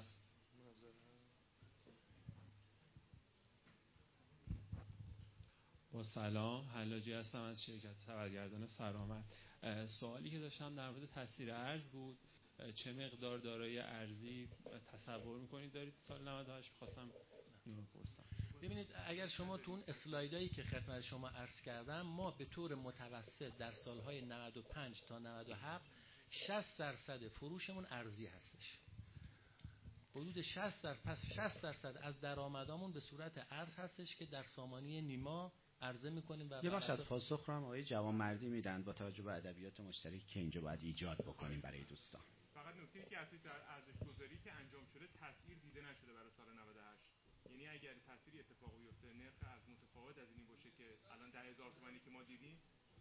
با سلام، حلاجی هستم از شرکت خبرگردان فرامد. سوالی که داشتم در مورد تاثیر ارز بود. چه مقدار دارایی ارزی تصور میکنید دارید سال نود و هشت؟ خواستم اینو بپرسم. ببینید اگر شما تو اون اسلایدایی که خدمت شما عرض کردم ما به طور متوسط در سالهای نود و پنج تا نود و هفت شصت درصد فروشمون ارزی هستش. حدود شصت درصد پس شصت درصد از درآمدامون به صورت ارز هستش که در سامانه نیما عرضه میکنیم. و یه بخش از پاسخ رو هم آقای جوانمردی میدن با توجه به ادبیات مشترکی که اینجا باید ایجاد بکنیم برای دوستان. فقط نکته‌ای که اصلی در ارزش گذاری که انجام شده تاثیر دیده نشده برای سال نود و هشت. یعنی اگر تأثیری اتفاق بیفته نرخ از متفاوت از اینی باشه که الان ده هزار تومانی که ما دیدیم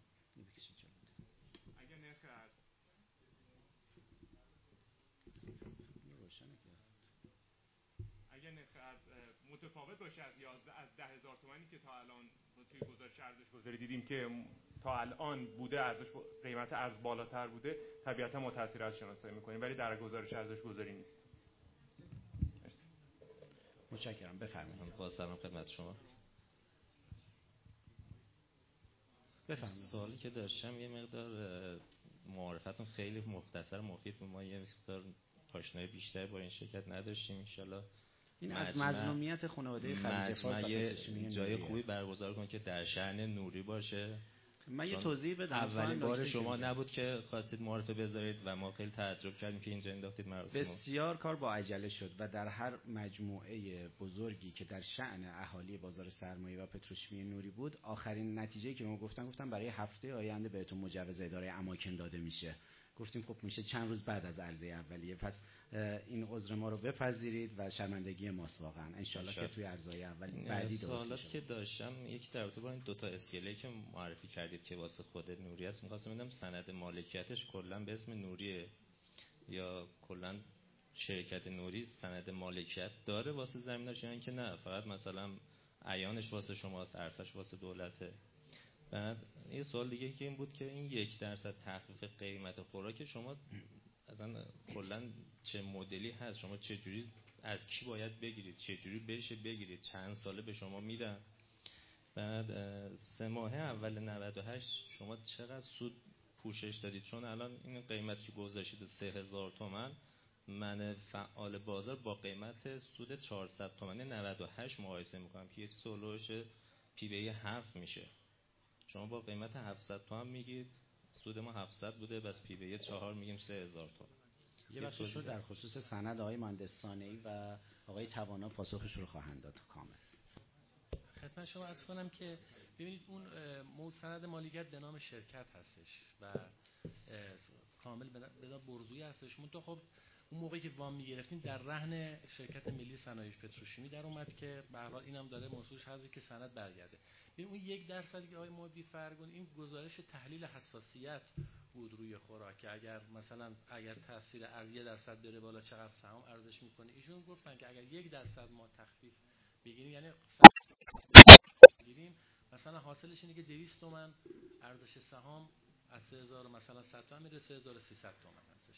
اگر نرخ ارز اگر نرخ ارز متفاوت باشه از یازده از ده هزار تومانی که تا الان توی گزارش ارزش گذاری دیدیم که تا الان بوده ارزش قیمت ارز بالاتر بوده، طبیعتا ما تاثیر از شناسایی میکنیم ولی در گزارش ارزش گذاری نیست. متشکرم. بفرمایید. با سلام خدمت شما. بفرمایید. سوالی که داشتم یه مقدار معرفتون خیلی مختصر مفید بود، ما یه مقدار آشنایی بیشتر با این شرکت نداشتیم. ان شاءالله این از مظلومیت خانواده خلیج فارس یه جای خوبی برگزار کن که در شأن نوری باشه. من یه توضیح بدم. اولین بار شما نبود که خواستید معرفه بذارید و ما خیلی تعجب کردیم که اینجا انداختید مراسم. بسیار کار با عجله شد و در هر مجموعه بزرگی که در شأن اهالی بازار سرمایه و پتروشیمی نوری بود، آخرین نتیجه‌ای که ما گفتن گفتن برای هفته آینده بهتون مجوز اداره اماکن داده میشه. گفتیم خب میشه چند روز بعد از عرضه اولیه، پس این عذر ما رو بپذیرید و شرمندگی ماست واقعا. ان شاءالله که توی عرضه اولی بعدی درست سوالات که داشتم یکی در رابطه با این دو تا اسکله که معرفی کردید که واسه خود نوری است، می‌خواستم بدونم سند مالکیتش کلا به اسم نوریه یا کلا شرکت نوری سند مالکیت داره واسه زمیناش، یا اینکه نه فقط مثلا عیانش واسه شماست، ارزش واسه دولته؟ بعد یه سوال دیگه که این بود که این یک درصد تخفیف قیمت خوراک شما اصلا کلا چه مدلی هست؟ شما چه جوری از کی باید بگیرید؟ چه جوری بشه بگیرید؟ چند ساله به شما میدن؟ بعد سه ماهه اول نود و هشت شما چقدر سود پوشش دادید؟ چون الان این قیمت که گذاشتید سه هزار تومان، من فعال بازار با قیمت سود چهارصد تومانی نود و هشت مقایسه میکنم که یک سولوش پی بی هفت میشه. شما با قیمت هفتصد تومان میگید، سود ما هفتصد بوده، بس پی بی چهار میگیم سه هزار تومان. یه بخشش رو در خصوص سند آقای مهندس صانعی و آقای توانا پاسخش رو خواهند داد کامل. خدمت شما عرض کنم که ببینید اون مستند مالکیت به نام شرکت هستش و کامل به نام برزویی هستش. منتها خب اون موقعی که وام میگرفتیم در رهن شرکت ملی صنایع پتروشیمی در اومد که به هر حال اینم داره موضوعش هست که سند برگرده. ببین اون یک درصدی که آقای مودی فرگون این گزارش تحلیل حساسیت بود روی خوراک که اگر مثلا اگر تاثیر ارز یک درصد بره بالا چقدر سهام ارزش میکنه. ایشون گفتن که اگر یک درصد ما تخفیف بگیریم یعنی بگیریم مثلا حاصلش اینه که دویست تومن ارزش سهام از سه هزار مثلا صد تومن میره سه هزار و سیصد تومن هستش.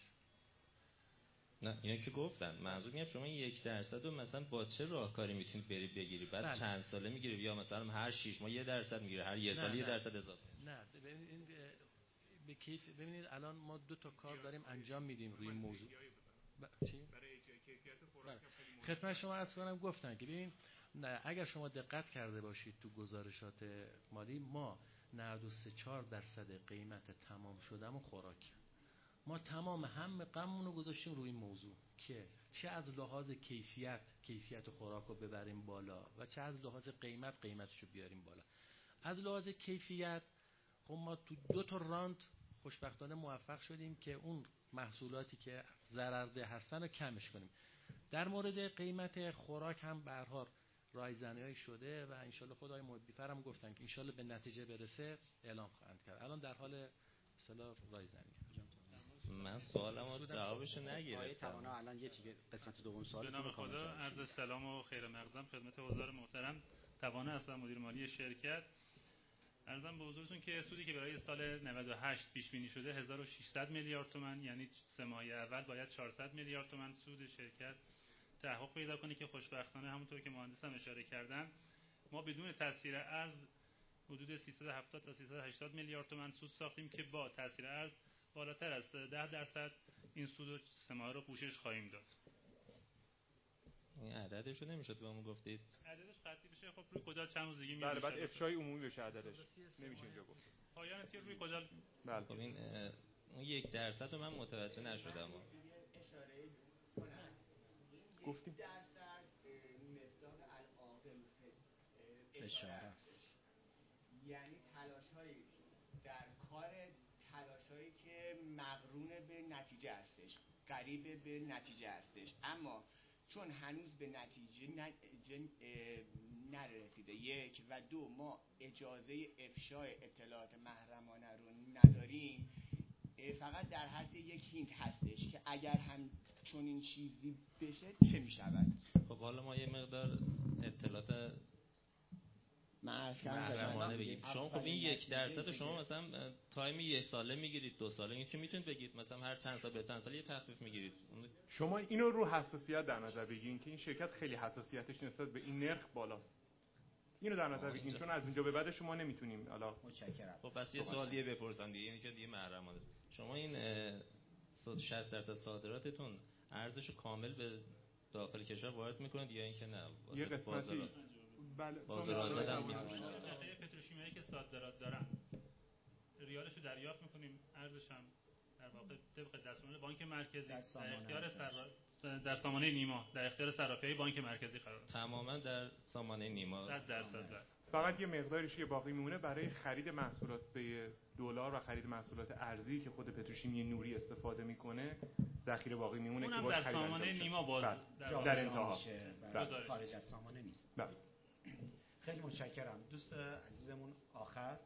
نه اینا که گفتن منظور میگم شما یک درصد رو مثلا با چه راهکاری میتونید بری بگیری؟ بعد بله. چند ساله میگیری یا مثلا هر شش ماه یک درصد میگیری، هر یک سال یک درصد اضافه؟ نه ببینید این به کیف ببینید الان ما دو تا کار داریم انجام میدیم روی این موضوع. ب... چی؟ برای کیفیت خوراک خدمت شما عرض کنم گفتن که ببین نه اگر شما دقت کرده باشید تو گزارشات مالی ما نود و سه چهار درصد قیمت تمام شدم و خوراک ما تمام هم غممون رو گذاشتیم روی این موضوع که چه از لحاظ کیفیت کیفیت خوراک رو ببریم بالا و چه از لحاظ قیمت قیمتش رو بیاریم بالا. از لحاظ کیفیت خب ما تو دو تا راند خوشبختانه موفق شدیم که اون محصولاتی که ضررده هستن رو کمش کنیم. در مورد قیمت خوراک هم به هر حال رایزنی‌ای شده و انشالله خدای مدیفر هم گفتن که انشالله به نتیجه برسه اعلام خواهند کرد. الان در حال اصطلاح رایزنی. من سوالمو جوابشو نگرفتم. توانا الان یه چیز قسمت دوم سوال. به نام خدا عرض سلام و خیر مقدم خدمت حضار محترم. توانا هستم، مدیر مالی شرکت. عرضم به حضورتون که سودی که برای سال نود و هشت پیش بینی شده هزار و ششصد میلیارد تومان، یعنی سه ماه اول باید چهارصد میلیارد تومان سود شرکت تحقق پیدا کنه که خوشبختانه همونطور که مهندسم اشاره کردن ما بدون تاثیر ارز حدود سیصد و هفتاد تا سیصد و هشتاد میلیارد تومان سود ساختیم که با تاثیر ارز بالاتر از ده درصد این سود سه ماه رو پوشش خواهیم داد. این عددش رو نمیشد بهمون گفتید؟ عددش قطعی بشه خب روی کجا چند روز دیگه میشه. بله بعد افشای عمومی بشه عددش. نمیشه اینجا گفت. پایان تیر روی کجا؟ بله. خب این اون یک درصد رو من متوجه نشدم. اشاره گفتیم درصد مصداق العاقل اشاره یعنی تلاش‌هایی در کار تلاش‌هایی که مقرون به نتیجه هستش، قریب به نتیجه هستش، اما چون هنوز به نتیجه نرسیده یک و دو ما اجازه افشای اطلاعات محرمانه رو نداریم، فقط در حد یک هینت هستش که اگر هم چون این چیزی بشه چه می شود. خب حالا ما یه مقدار اطلاعات من عرض کردم محرمانه بگید. شما خب این یک درصد شما مثلا تایم یک ساله میگیرید، دو ساله، این که میتونید بگید مثلا هر چند سال به چند سال یه تخفیف میگیرید. شما اینو رو حساسیت در نظر بگیرید که این شرکت خیلی حساسیتش نسبت به این نرخ بالاست. اینو در نظر بگیرید چون از اینجا به بعد شما نمیتونیم. حالا متشکرم. خب پس یه سوال دیگه بپرسم دیگه، اینی که دیگه محرمانه. شما این شصت درصد صادراتتون ارزشو کامل به داخل کشور وارد میکنید یا اینکه نه یه قسمتی بله بازار آزاد هم میشه؟ پتروشیمیایی که صادرات دارن ریالشو دریافت میکنیم، ارزش هم در واقع طبق دستورالعمل بانک مرکزی در, در اختیار سر در سامانه نیما در اختیار صرافی‌های بانک مرکزی قرار داره. تماما در سامانه نیما صد درصد. فقط یه مقداریش که باقی میمونه برای خرید محصولات به دلار و خرید محصولات ارزی که خود پتروشیمی نوری استفاده میکنه ذخیره باقی میمونه که باز در سامانه نیما باز در, در انتها خارج از سامانه نیست. بله. خیلی متشکرم. دوست عزیزمون آخر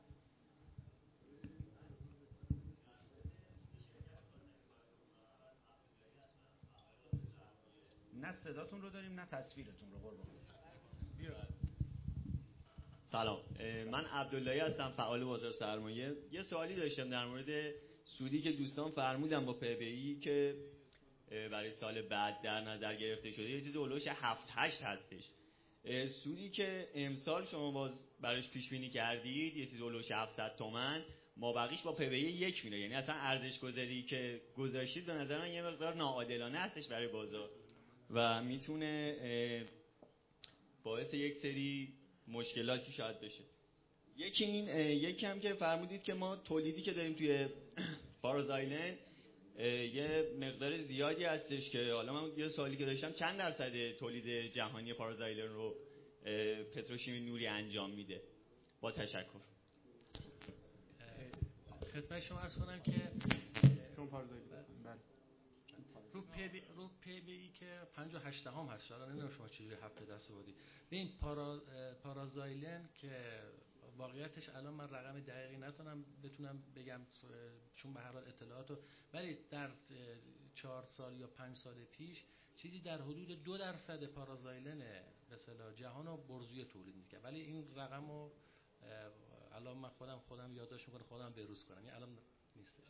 نه صداتون رو داریم نه تصویرتون رو. قربان بیا. سلام، من عبداللهی هستم، فعال بازار سرمایه. یه سوالی داشتم در مورد سودی که دوستان فرمودن با پی بی ای که برای سال بعد در نظر گرفته شده، یه چیز اولوش هفت هشت هستش. سودی که امسال شما باز براش پیش بینی کردید یه چیز اولوش هفتصد تومن، ما بقیش با پی بی ای یک میره، یعنی اصلا ارزش گذاری که گذاشتید به نظر من یه مقدار ناعادلانه هستش برای بازار و میتونه باعث یک سری مشکلاتی شاید بشه. یکی این یکی هم که فرمودید که ما تولیدی که داریم توی پاراز آیلند یه مقدار زیادی هستش که حالا من یه سوالی که داشتم چند درصد تولید جهانی پاراز آیلند رو پتروشیمی نوری انجام میده؟ با تشکر. خدمت شما عرض کنم که شما پاراز آیلند رو پی بی رو پی بی ای که پنجاه و هشت هم هست. حالا نمیدونم شما چجوری هفته دست آوردید. ببین پارا پاراز آیلند که واقعیتش الان من رقم دقیقی نتونم بتونم بگم چون به هر حال اطلاعاتو، ولی در چهار سال یا پنج سال پیش چیزی در حدود دو درصد پاراز آیلند به اصطلاح جهان رو برزوی تولید می‌کرد، ولی این رقمو الان من خودم خودم یادداشت می‌کنم خودم بروز کنم، یعنی الان نیستش.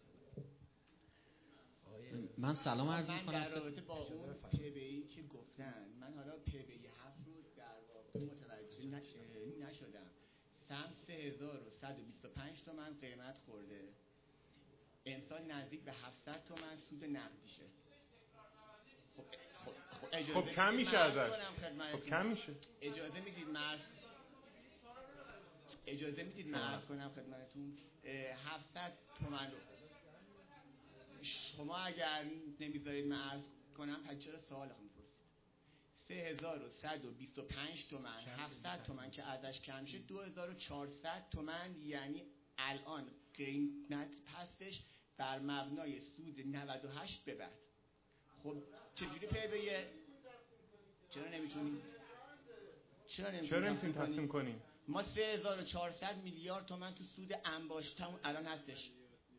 من سلام عرض می‌کنم در رابطه با اون پی بی ای که گفتن، من حالا پی بی ای هفت رو در واقع متوجه نشدم. سهم سه هزار و صد و بیست و پنج تومن قیمت خورده، امسال نزدیک به هفتصد تومن سود نقدیشه. خب خب اجازه خب کم میشه ازش. خب کم میشه. اجازه میدید من اجازه میدید من عرض کنم خدمتتون هفتصد تومن رو شما اگر نمیذارید من عرض کنم پس چرا سوال خودم میپرسید؟ سه هزار و صد و بیست و پنج تومن، هفتصد تومن که ازش کم شه دو هزار و چهارصد تومن، یعنی الان قیمت هستش بر مبنای سود نود و هشت به بعد. خب چجوری پی بیه؟ چرا نمیتونیم؟ چرا نمیتونیم تصمیم کنیم؟ ما سه هزار و چهارصد میلیارد تومن تو سود انباشتمون الان هستش.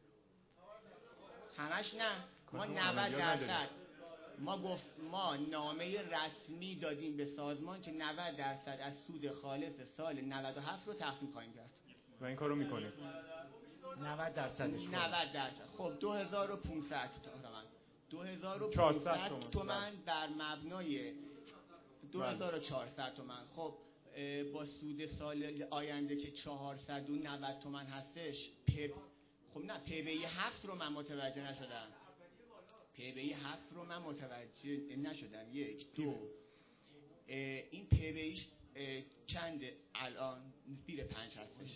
همش نه، ما نود درصد ما گفت ما نامه رسمی دادیم به سازمان که نود درصد از سود خالص سال نود و هفت رو تقسیم خواهیم کرد و این کارو میکنیم. نود درصدش نود درصد. خب دو هزار و پانصد تومن دو هزار و پانصد تومن بر مبنای دو هزار و چهارصد تومن. خب با سود سال آینده که چهارصد و نود تومن هستش. پی خب نه پی بی هفت رو من متوجه نشدم. پی بی هفت رو من متوجه نشدم. یک دو این پی بیش چنده الان؟ زیر پنج هستش.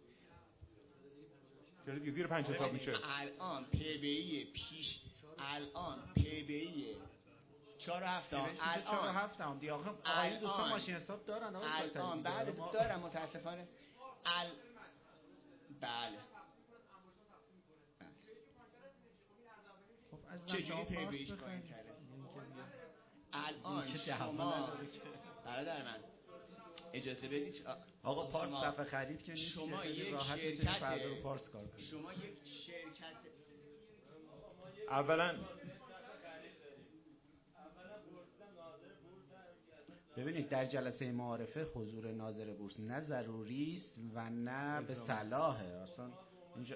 چرا دیگه زیر پنج حساب میشه؟ الان پی بی پیش الان پی بی چهار و هفت هم الان چهار و هفت هم دیگه آخه آقای دوستان ماشین حساب دارن الان بعد دارم متاسفانه ال بله چجوری پی بیش کنیم کرده الان شما برادر من اجازه بدید آقا پارس صفحه خرید که نیست شما یک شرکت رو پارس کار کنید. شما یک شرکت اولا ببینید در جلسه معارفه حضور ناظر بورس نه ضروری است و نه به صلاحه. اصلا اینجا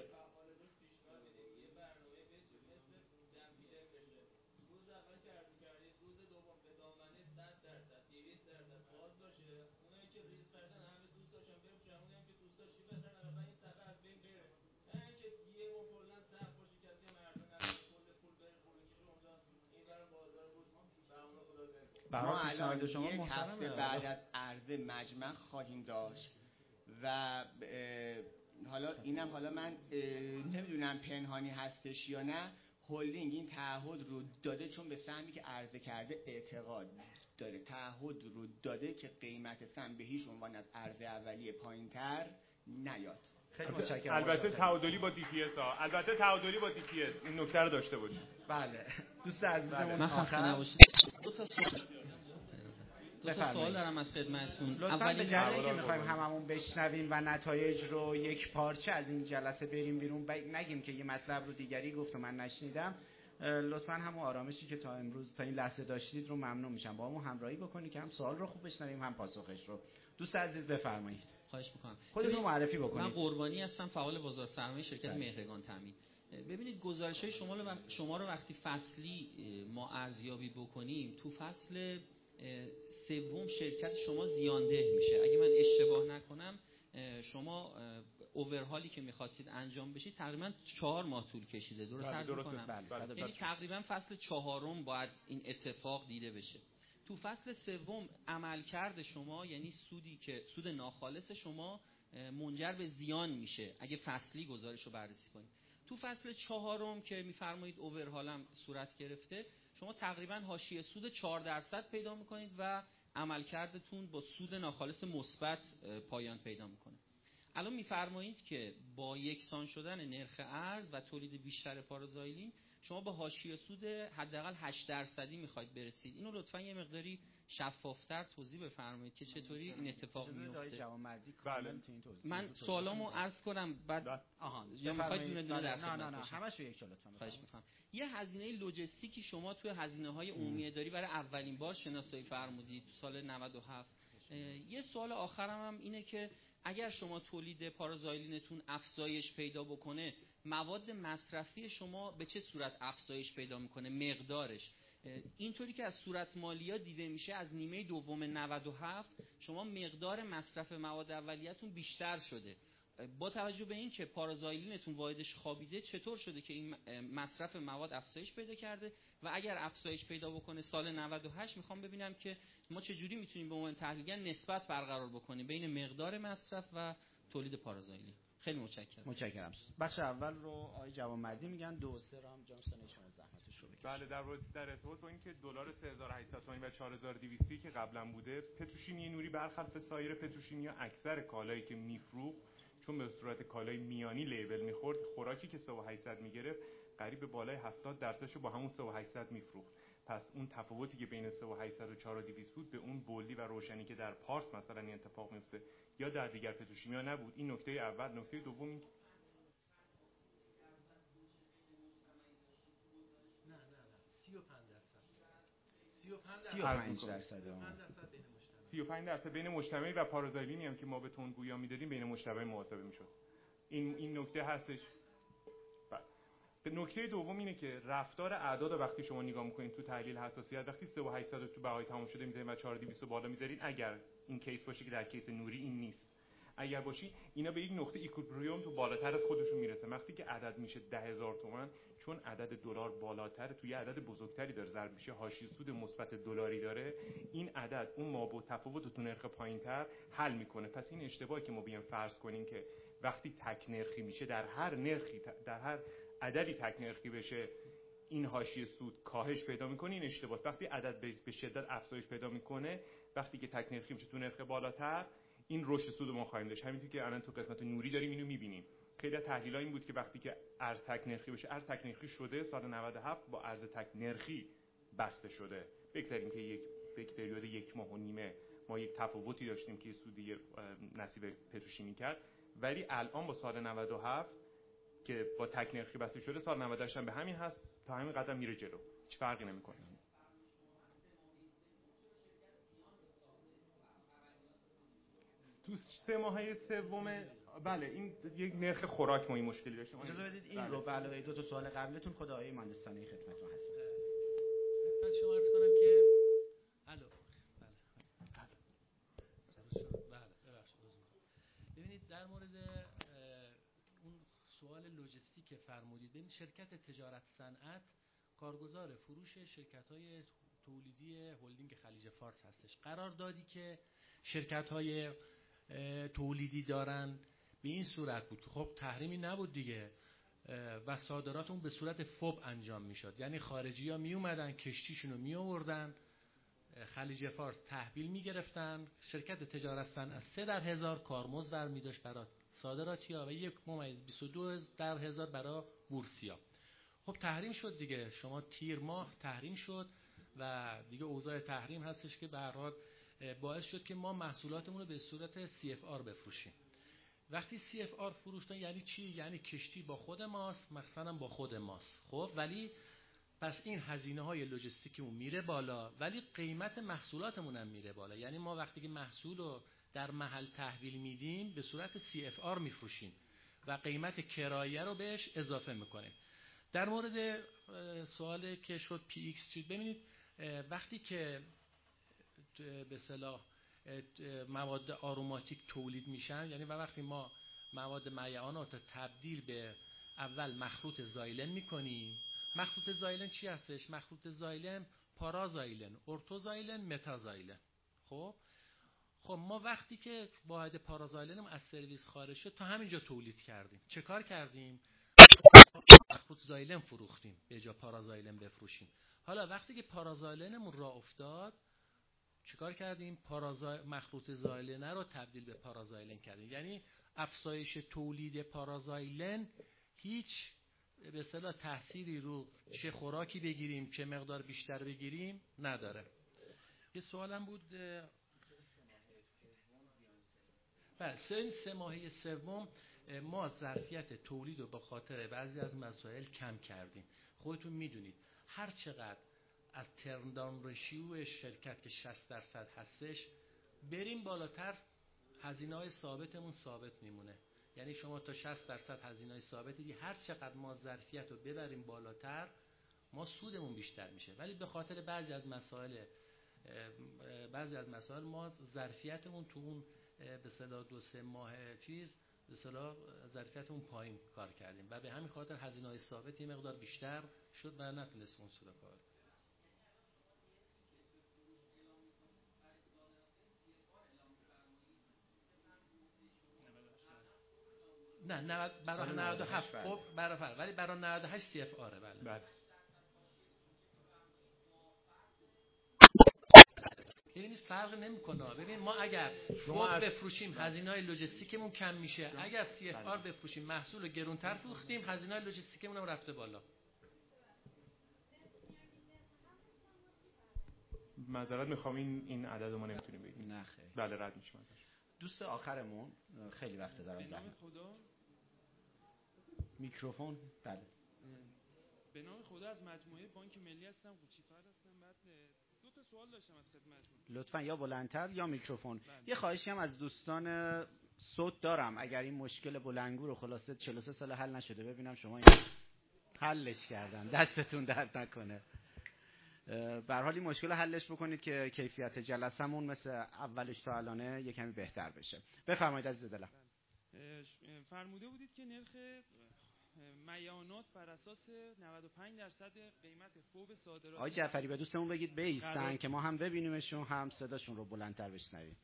ما الان یک هفته بعد از عرضه مجمع خواهیم داشت و حالا اینم حالا من نمیدونم پنهانی هستش یا نه، هلدینگ این تعهد رو داده چون به سهمی که عرضه کرده اعتقاد داره، تعهد رو داده که قیمت سهم به هیچ عنوان از عرضه اولیه پایین‌تر نیاد. خیلی متشکرم. البته تعادلی با دی پی اس ها، البته تعادلی با دی پی اس، این نکته رو داشته باشید. بله دوست عزیزمون آخر دو تا سوال دو تا سوال دارم از خدمتتون. لطفاً به جایی که می‌خوایم هممون بشنویم و نتایج رو یک پارچه از این جلسه بریم بیرون، نگیم که یه مطلب رو دیگری گفت و من نشنیدم. لطفاً همون آرامشی که تا امروز تا این لحظه داشتید رو ممنون میشم با ما همراهی بکنید که هم سوال رو خوب بشنویم هم پاسخش رو. دوست عزیز بفرمایید. خواهش می‌کنم. خودتون معرفی بکنید. من قربانی هستم، فعال بازار سرمایه شرکت مهرگان تامین. ببینید گزارش‌های شما رو شما رو وقتی فصلی ما ارزیابی بکنیم، تو فصل سوم شرکت شما زیانده میشه. اگه من اشتباه نکنم شما اوورهالی که می‌خواستید انجام بشید تقریبا چهار ماه طول کشیده. درست عرض می‌کنم؟ یعنی تقریبا فصل چهارم باید این اتفاق دیده بشه. تو فصل سوم عملکرد شما یعنی سودی که سود ناخالص شما منجر به زیان میشه اگه فصلی گزارش رو بررسی کنید. تو فصل چهارم که میفرمایید اوورهال هم صورت گرفته، شما تقریبا حاشیه سود چهار درصد پیدا میکنید و عملکردتون با سود ناخالص مثبت پایان پیدا میکنه. الان میفرمایید که با یکسان شدن نرخ ارز و تولید بیشتر پارازایلین شما با حاشیه سود حداقل هشت درصدی میخواید برسید. اینو لطفاً یه مقداری شفافتر توضیح بفرمایید که چطوری این اتفاق میفته. بله. من سوالامو عرض کنم بعد آها یا میخواید دونه دونه در خدمت؟ نه نه نه همش رو یک جا لطفاً. خواهش میکنم. یه هزینه لوجستیکی شما توی هزینه‌های عمومی اداری برای اولین بار شناسایی فرمودید تو سال نود و هفت. یه سوال آخرم هم اینه که اگر شما تولید پارازایلینتون افزایش پیدا بکنه، مواد مصرفی شما به چه صورت افزایش پیدا میکنه؟ مقدارش اینطوری که از صورت مالیات دیده میشه از نیمه دوم نود و هفت شما مقدار مصرف مواد اولیه‌تون بیشتر شده. با توجه به این که پارازایلینتون واحدش خوابیده، چطور شده که این مصرف مواد افزایش پیدا کرده و اگر افزایش پیدا بکنه سال نود و هشت میخوام ببینم که ما چجوری میتونیم به عنوان تحلیلگر نسبت برقرار بکنیم بین مقدار مصرف و تولید پارازایلین. خیلی متشکرم. متشکرم. بخش اول رو آقای جوانمردی میگن، دو و سه رو هم جانسون شما زحمتش رو بکشید. بله در در ارتباط با اینکه دلار سه هزار و هشتصد تومانی و چهار هزار و دویست که قبلا بوده، پتروشیمی نوری برخلاف سایر پتروشیمی‌ها اکثر کالایی که میفروخت چون به صورت کالای میانی لیبل میخورد، خوراکی که سه هزار و هشتصد میگرفت قریب به بالای هفتاد درصدشو با همون سه هزار و هشتصد میفروخت. پس اون تفاوتی که بین سه هزار و هشتصد و چهار هزار و دویست بود به اون بولدی و روشنی که در پارس مثلا این اتفاق میفته یا در دیگر پتروشیمی‌ها نبود. این نکته اول. نکته دوم این نه نه نه سی و پنج درصد سی و پنج درصد سی و پنج درصد بین مجتمعی و پارازایلینی هم که ما به تون گویا میدادیم بین مجتمعی محاسبه میشد. این این نکته هستش. نکته دوم اینه که رفتار اعداد وقتی شما نگاه میکنید تو تحلیل حساسیت، وقتی سه هزار و هشتصد تو بهای تمام شده میذارید و چهار هزار و دویست بالا میذارید، اگر این کیس باشه که در کیس نوری این نیست، اگر باشی اینا به یک نقطه ایکولیبریوم تو بالاتر از خودشون میرسه. وقتی که عدد میشه ده هزار تومان، چون عدد دلار بالاتر توی عدد بزرگتری داره ضرب میشه، حاشیه سود مثبت دلاری داره، این عدد اون مابع تفاوت تو نرخ پایینتر حل میکنه. پس این اشتباهی که ما بیام فرض کنیم که وقتی تک نرخی میشه در هر نرخی در هر عددی تک نرخی بشه این حاشیه سود کاهش پیدا میکنه، این اشتباهه. وقتی عدد به شدت افزایش پیدا میکنه، وقتی که تک نرخی میشه تو نرخ بالاتر، این رشد سود ما خواهیم داشت. همینطور که الان تو قسمت نوری داریم اینو میبینیم. خیلی از تحلیل‌ها این بود که وقتی که ارز تک نرخی بشه، ارز تک نرخی شده سال نود و هفت با ارز تک نرخی بسته شده. بگذاریم که یک یک پریود یک ماه و نیمه ما یک تفاوتی داشتیم که سودی نصیب پتروشیمی کرد، ولی الان با سال نود و هفت که با تک نرخی بسته شده، سال نود و هشت هم به همین هست، تا همین قدم میره جلو، هیچ فرقی نمیکنه. تو سه ماهه سوم بله این یک نرخ خوراک ما این مشکلی داشتیم. اجازه بدید این بله. رو به علاوه دو تا سوال قبلتون خود آقای مهندسانی خدمتتون هستم. خدمت شما عرض کنم که الو بله بله ببخشید ببینید در مورد اون سوال لوجستیک که فرمودید، ببینید شرکت تجارت صنعت کارگزار فروش شرکت‌های تولیدی هلدینگ خلیج فارس هستش. قراردادی که شرکت‌های تولیدی دارن به این صورت بود، خب تحریمی نبود دیگه و صادرات اون به صورت فوب انجام میشد، یعنی خارجی ها می اومدن کشتیشون رو می آوردن خلیج فارس تحویل می گرفتن، شرکت تجارت صنعت سه در هزار کارمزد در می داشت برای صادراتی ها و یک ممیز بیست و دو در هزار برای بورسی ها. خب تحریم شد دیگه، شما تیر ماه تحریم شد و دیگه اوضاع تحریم هستش که به هر حال باعث شد که ما محصولاتمون رو به صورت سی اف آر بفروشیم. وقتی سی اف آر فروختن یعنی چی؟ یعنی کشتی با خود ماست، مثلا با خود ماست. خب ولی پس این هزینه های لوجستیکمون میره بالا ولی قیمت محصولاتمون هم میره بالا. یعنی ما وقتی که محصول رو در محل تحویل میدیم به صورت سی اف آر میفروشیم و قیمت کرایه رو بهش اضافه میکنیم. در مورد سوالی که شد پی ایکس چیز، ببینید وقتی که به اصطلاح مواد آروماتیک تولید میشن، یعنی وقتی ما مواد میعانات رو تبدیل به اول مخلوط زایلن میکنیم. مخلوط زایلن چی هستش؟ مخلوط زایلن پارازایلن، ارتوزایلن، متازایلن. خب خب ما وقتی که واحد پارازایلنم از سرویس خارج شد تا همینجا تولید کردیم. چه کار کردیم؟ مخلوط زایلن فروختیم به جا پارازایلن بفروشیم. حالا وقتی که پارازایلنمون راه افتاد چیکار کردیم؟ پارازای... مخلوط زایلن رو تبدیل به پارازایلن کردیم. یعنی افزایش تولید پارازایلن هیچ به اصطلاح تأثیری رو چه خوراکی بگیریم چه مقدار بیشتر بگیریم نداره. یه سوالم بود بله سه سه ماهه سوم ما ظرفیت تولید رو به خاطر بعضی از مسائل کم کردیم. خودتون میدونید هر چقدر از ترن داون رشیو شرکت که شصت درصد هستش بریم بالاتر هزینه‌های ثابتمون ثابت میمونه. یعنی شما تا شصت درصد هزینه‌های ثابت دیگه هر چقدر ما ظرفیت رو ببریم بالاتر ما سودمون بیشتر میشه. ولی به خاطر بعضی از مسائل بعضی از مسائل ما ظرفیتمون تو اون به اصطلاح دو سه ماه چیز به اصطلاح ظرفیتمون پایین کار کردیم و به همین خاطر هزینه‌های ثابت یه مقدار بیشتر شد و نتونستیم اون سود کار. نه نه برای نود و هفت خب برای فرق ولی برای نود و هشت سی اف آره بله بله. ببینید فرق نمیکنه. ببین ما اگر فوق بفروشیم هزینه‌های لوجستیکمون کم میشه، اگر سی اف آر بفروشیم محصول رو گرونتر فروختیم هزینه‌های لوجستیکمون هم رفته بالا. معذرت میخوام این این عدد رو ما نمیتونیم بگیم. نه خیر. بله رد میشم ازش. دوست آخرمون خیلی وقت دارم زحمت. خدا میکروفون بله. به نام خدا از مجموعه بانک ملی هستم، قوچی‌فر هستم. بعد دو تا سوال داشتم از خدمتتون. لطفاً یا بلندتر یا میکروفون. بله. یه خواهشی هم از دوستان صوت دارم، اگر این مشکل بلندگو رو خلاصه چهل و سه سال حل نشده ببینم شما این حلش کردن، دستتون درد نکنه. به هر حال این مشکل رو حلش بکنید که کیفیت جلسمون مثل اولش تا الانه یه کمی بهتر بشه. بفرمایید عزیز دلم. فرموده بودید که نرخ میعانات بر اساس نود و پنج درصد قیمت فوب صادرات. آقای جعفری به دوستمون بگید بایستن که ما هم ببینیمشون هم صداشون رو بلندتر بشنویم.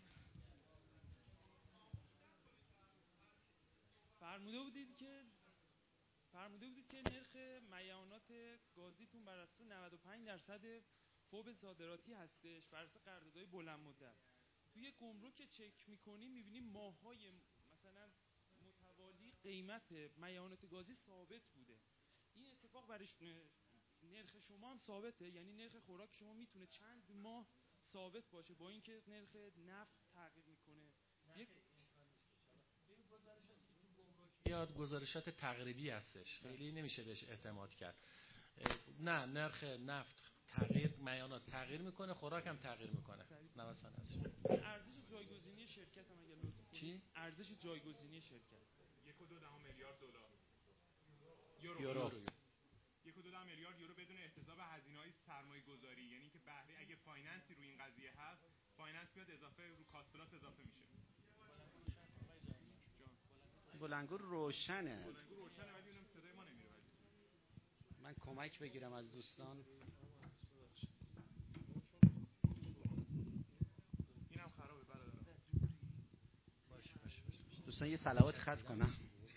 فرموده بودید که فرموده بودید که نرخ میعانات گازیتون بر اساس نود و پنج درصد فوب صادراتی هستش بر اساس قراردادهای بلند مدت. توی گمرک که چک می‌کنیم می‌بینیم ماه‌های مثلا متوالی قیمت میعانات گازی ثابت بوده. این اتفاق برای نرخ شما هم ثابته؟ یعنی نرخ خوراک شما میتونه چند ماه ثابت باشه با اینکه نرخ نفت تغییر میکنه؟ یک یاد گزارشات تقریبی هستش، خیلی نمیشه بهش اعتماد کرد. نه نرخ نفت تغییر میانات تغییر میکنه، خوراک هم تغییر میکنه. نوسان از ارزش جایگزینی شرکت هم اگر لطف کنید. چی؟ ارزش جایگزینی شرکت یک و دو دهم میلیارد دلار یورو. یورو. یک و دو دهم میلیارد یورو بدون احتساب هزینه‌های سرمایه‌گذاری، یعنی که بهره اگه فایننسی روی این قضیه هست، فایننس میاد اضافه رو کاست پلاس اضافه میشه. بلندگو روشنه. بلندگو روشنه ولی اونم صدای ما نمیره. ولی من کمک بگیرم از دوستان. اینم خرابه برادر. باشه باشه باشه. دوستان یه صلوات خط کنم.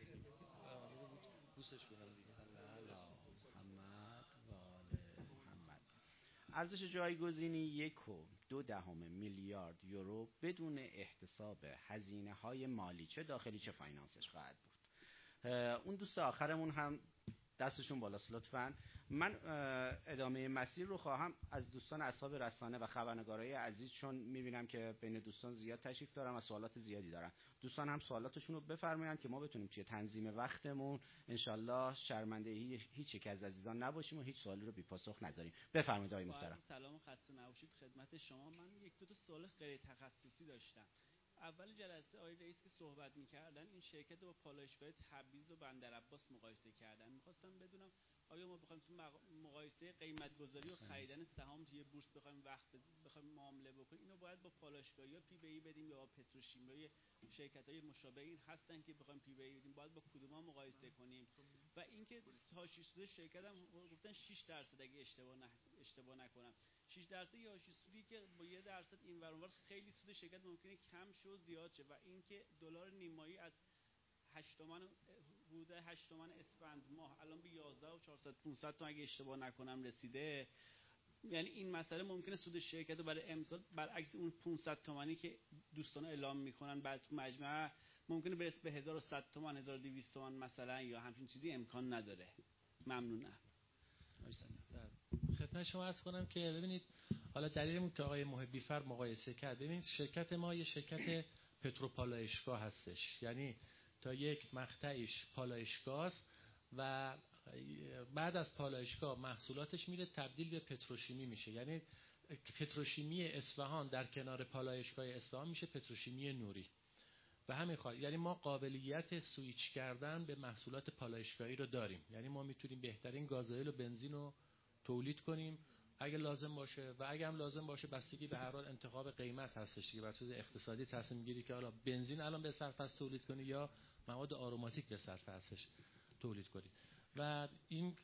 بوسش بدم دیگه. محمد و آل محمد. ارزش جایگزینی یک و دو دهم میلیارد یورو بدون احتساب هزینه های مالی چه داخلی چه فاینانسش خواهد بود. اون دوست آخرمون هم دستشون بالاست لطفاً. من ادامه مسیر رو خواهم از دوستان اصحاب رسانه و خبرنگارای عزیز، چون میبینم که بین دوستان زیاد تشریف دارن و سوالات زیادی دارن. دوستان هم سوالاتشون رو بفرمایند که ما بتونیم توی تنظیم وقتمون انشالله شرمنده هیچ یک از عزیزان نباشیم و هیچ سوالی رو بی پاسخ نذاریم. بفرمایید آقای محترم. سلام و خسته نباشید خدمت شما. من یک دو تا سوال غیر تخصصی داشتم. اول جلسه آقای رئیس که صحبت می‌کردن این شرکت رو با پالایشگاه تبریز و بندرعباس مقایسه کردن. می‌خواستم بدونم آیا ما بخوایم تو مقایسه قیمت گذاری و خریدن سهام توی بورس بخوایم وقت بخوایم معامله بکنیم، اینو باید با پالایشگاه یا پی بی ای بدیم یا با پتروشیمی شرکت‌های مشابه این هستن که بخوایم پی بی ای بدیم، باید با کدوما مقایسه کنیم؟ و اینکه حاشیه سود شرکت هم گفتن شش درصد اگه اشتباه نه اشتباه نکنم شش درصد یا حاشیه سودی که با یه درصد این ور اونور خیلی سود شرکت ممکنه کم شه و زیاد شه. و اینکه دلار نیمایی از هشت تومن حدود هشت تومن اسفند ماه الان به یازده و چهارصد پانصد تا اگه اشتباه نکنم رسیده، یعنی این مسئله ممکنه سود شرکت رو برای امسال برعکس اون پانصد تومانی که دوستان اعلام میکنن بعد تو مجمع ممکنه برسه به هزار و صد تومان هزار و دویست تومان مثلا یا همچین چیزی امکان نداره. ممنونم. خدمت شما عرض کنم که ببینید حالا دلیلمون که آقای محبی فر مقایسه کرد، ببینید شرکت ما یه شرکت پتروپالایشگاه هستش، یعنی تا یک مقطعش پالایشگاه است و بعد از پالایشگاه محصولاتش میره تبدیل به پتروشیمی میشه، یعنی پتروشیمی اصفهان در کنار پالایشگاه اصفهان میشه پتروشیمی نوری. و همین خواهد یعنی ما قابلیت سویچ کردن به محصولات پالایشگاهی رو داریم، یعنی ما میتونیم بهترین گازوئیل و بنزین رو تولید کنیم اگه لازم باشه و اگه هم لازم باشه بستگی به هر حال انتخاب قیمت هستش دیگه، بس اقتصادی تصمیم گیری که حالا بنزین الان به صرف است تولید کنی یا مواد آروماتیک به صرف هستش تولید کنی. و این